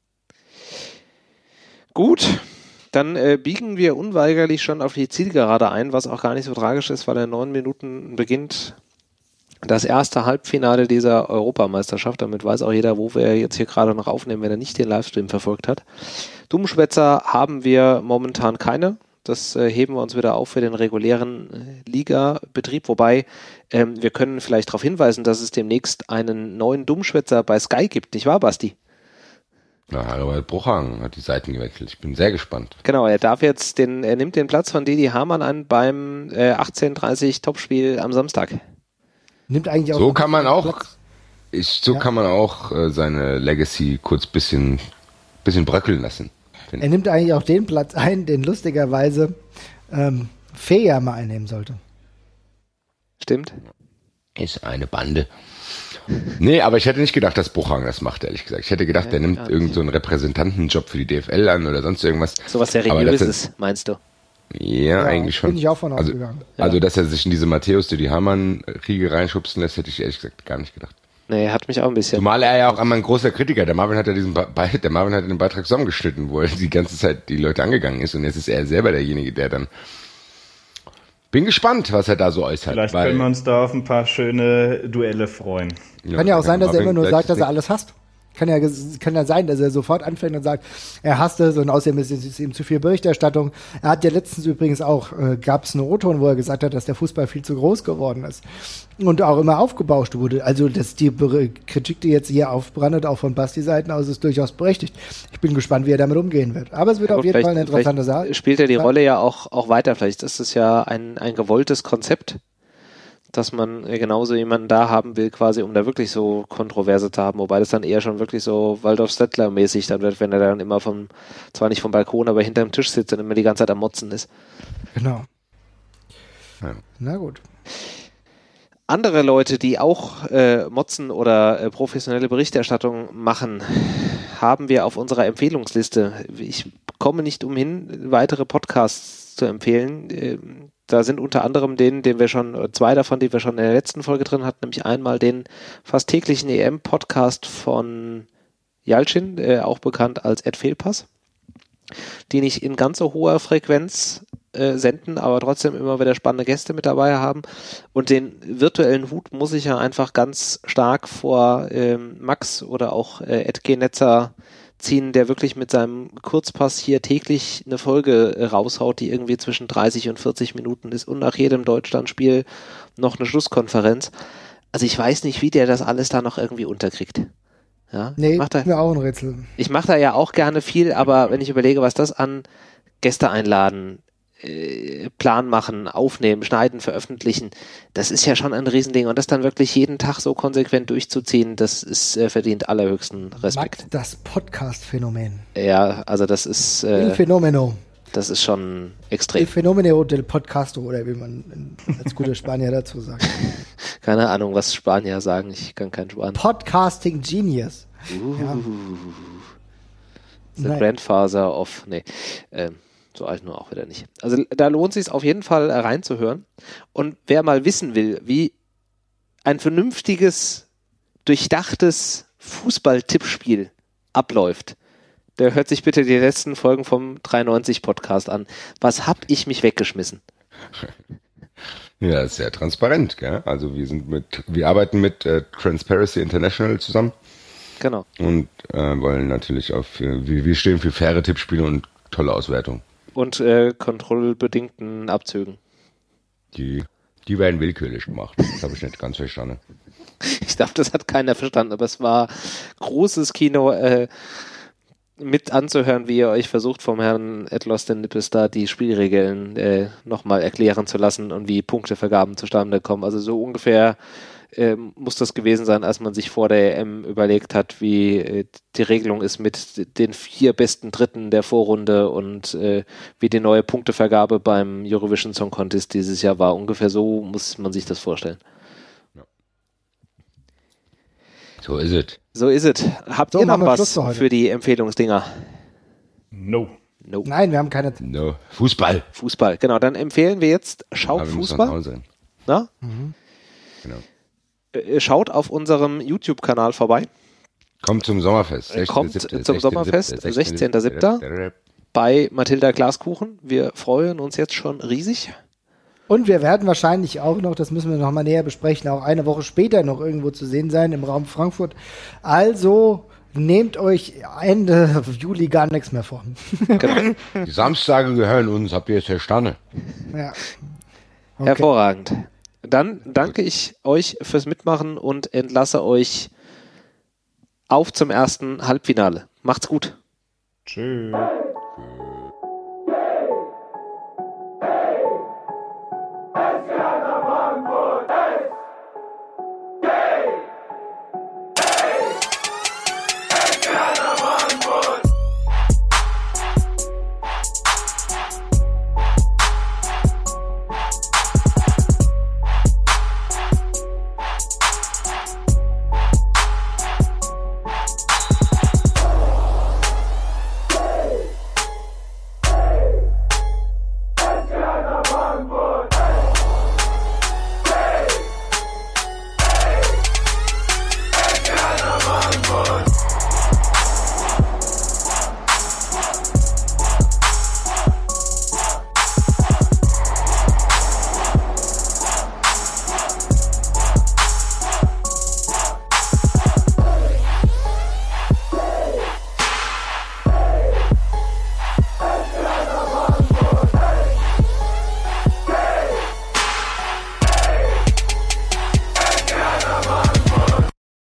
Gut. Dann biegen wir unweigerlich schon auf die Zielgerade ein, was auch gar nicht so tragisch ist, weil in 9 Minuten beginnt das erste Halbfinale dieser Europameisterschaft. Damit weiß auch jeder, wo wir jetzt hier gerade noch aufnehmen, wenn er nicht den Livestream verfolgt hat. Dummschwätzer haben wir momentan keine. Das heben wir uns wieder auf für den regulären Liga-Betrieb. Wobei wir können vielleicht darauf hinweisen, dass es demnächst einen neuen Dummschwätzer bei Sky gibt. Nicht wahr, Basti?
Ja, Robert Bruchhagen hat die Seiten gewechselt. Ich bin sehr gespannt.
Genau, er nimmt den Platz von Didi Hamann an beim 18:30 Topspiel am Samstag.
Nimmt eigentlich auch.
So kann man auch, kann man auch seine Legacy kurz bisschen bröckeln lassen.
Er nimmt eigentlich auch den Platz ein, den lustigerweise Feja mal einnehmen sollte.
Stimmt.
Ist eine Bande. Nee, aber ich hätte nicht gedacht, dass Bruchhagen das macht, ehrlich gesagt. Ich hätte gedacht, der nimmt irgend so einen Repräsentantenjob für die DFL an oder sonst irgendwas.
Sowas seriöses ist, meinst du?
Ja, eigentlich schon.
Bin ich auch von ausgegangen.
Also, dass er sich in diese Matthäus Didi Hamann-Riege reinschubsen lässt, hätte ich ehrlich gesagt gar nicht gedacht.
Nee, hat mich auch ein bisschen.
Zumal er ja auch einmal ein großer Kritiker, der Marvin hat den Beitrag zusammengeschnitten, wo er die ganze Zeit die Leute angegangen ist und jetzt ist er selber derjenige, der dann. Bin gespannt, was er da so äußert.
Vielleicht können wir uns da auf ein paar schöne Duelle freuen.
Kann ja auch sein, dass er immer nur sagt, dass er alles hasst. Kann ja sein, dass er sofort anfängt und sagt, er hasst es und außerdem ist es ihm zu viel Berichterstattung. Er hat ja letztens übrigens auch, gab es einen O-Ton, wo er gesagt hat, dass der Fußball viel zu groß geworden ist und auch immer aufgebauscht wurde. Also dass die Kritik, die jetzt hier aufbrandet, auch von Basti-Seiten aus, ist durchaus berechtigt. Ich bin gespannt, wie er damit umgehen wird. Aber es wird auf jeden Fall eine interessante Sache.
Spielt er die Rolle ja auch weiter. Vielleicht ist es ja ein gewolltes Konzept, dass man genauso jemanden da haben will, quasi, um da wirklich so Kontroverse zu haben, wobei das dann eher schon wirklich so Waldorf-Stettler-mäßig dann wird, wenn er dann immer zwar nicht vom Balkon, aber hinterm Tisch sitzt und immer die ganze Zeit am Motzen ist.
Genau.
Ja.
Na gut.
Andere Leute, die auch motzen oder professionelle Berichterstattung machen, haben wir auf unserer Empfehlungsliste. Ich komme nicht umhin, weitere Podcasts zu empfehlen. Da sind unter anderem zwei davon, die wir schon in der letzten Folge drin hatten, nämlich einmal den fast täglichen EM-Podcast von Jalcin, auch bekannt als Ed Fehlpass, die nicht in ganz so hoher Frequenz senden, aber trotzdem immer wieder spannende Gäste mit dabei haben. Und den virtuellen Hut muss ich ja einfach ganz stark vor Max oder auch Ed Genetzer ziehen, der wirklich mit seinem Kurzpass hier täglich eine Folge raushaut, die irgendwie zwischen 30 und 40 Minuten ist und nach jedem Deutschlandspiel noch eine Schlusskonferenz. Also ich weiß nicht, wie der das alles da noch irgendwie unterkriegt. Ja,
nee, ist mir auch ein Rätsel.
Ich mache da ja auch gerne viel, aber wenn ich überlege, was das an Gäste einladen, Plan machen, aufnehmen, schneiden, veröffentlichen, das ist ja schon ein Riesending. Und das dann wirklich jeden Tag so konsequent durchzuziehen, das ist verdient allerhöchsten Respekt.
Max, das Podcast-Phänomen.
Ja, also das ist
Il Fenomeno.
Das ist schon extrem.
Il Fenomeno del Podcasto, oder wie man als guter Spanier dazu sagt.
Keine Ahnung, was Spanier sagen, ich kann kein Spanisch.
Podcasting Genius. Ja.
The Grandfather of, so alt nur auch wieder nicht. Also da lohnt es sich auf jeden Fall reinzuhören. Und wer mal wissen will, wie ein vernünftiges, durchdachtes Fußball-Tippspiel abläuft, der hört sich bitte die letzten Folgen vom 390-Podcast an. Was hab ich mich weggeschmissen?
Ja, ist sehr transparent, gell? Also wir arbeiten mit Transparency International zusammen.
Genau.
Und wollen natürlich wir stehen für faire Tippspiele und tolle Auswertung.
Und kontrollbedingten Abzügen.
Die werden willkürlich gemacht. Das habe ich nicht ganz verstanden.
Ich glaube, das hat keiner verstanden, aber es war großes Kino, mit anzuhören, wie ihr euch versucht, vom Herrn Edlos den Nippes da die Spielregeln nochmal erklären zu lassen und wie Punktevergaben zustande kommen. Also so ungefähr muss das gewesen sein, als man sich vor der EM überlegt hat, wie die Regelung ist mit den 4 besten Dritten der Vorrunde und wie die neue Punktevergabe beim Eurovision Song Contest dieses Jahr war. Ungefähr so muss man sich das vorstellen.
Ja. So ist es.
So ist es. Habt ihr noch was für die Empfehlungsdinger?
No.
Nein, wir haben keine.
No. Fußball,
genau. Dann empfehlen wir jetzt Schaut Fußball. Na?
Mhm. Genau.
Schaut auf unserem YouTube-Kanal vorbei.
Kommt zum Sommerfest.
16.07. bei Mathilda Glaskuchen. Wir freuen uns jetzt schon riesig.
Und wir werden wahrscheinlich auch noch, das müssen wir noch mal näher besprechen, auch eine Woche später noch irgendwo zu sehen sein im Raum Frankfurt. Also nehmt euch Ende Juli gar nichts mehr vor.
Genau.
Die Samstage gehören uns, habt ihr es verstanden?
Ja.
Okay. Hervorragend. Dann danke ich euch fürs Mitmachen und entlasse euch auf zum ersten Halbfinale. Macht's gut.
Tschüss.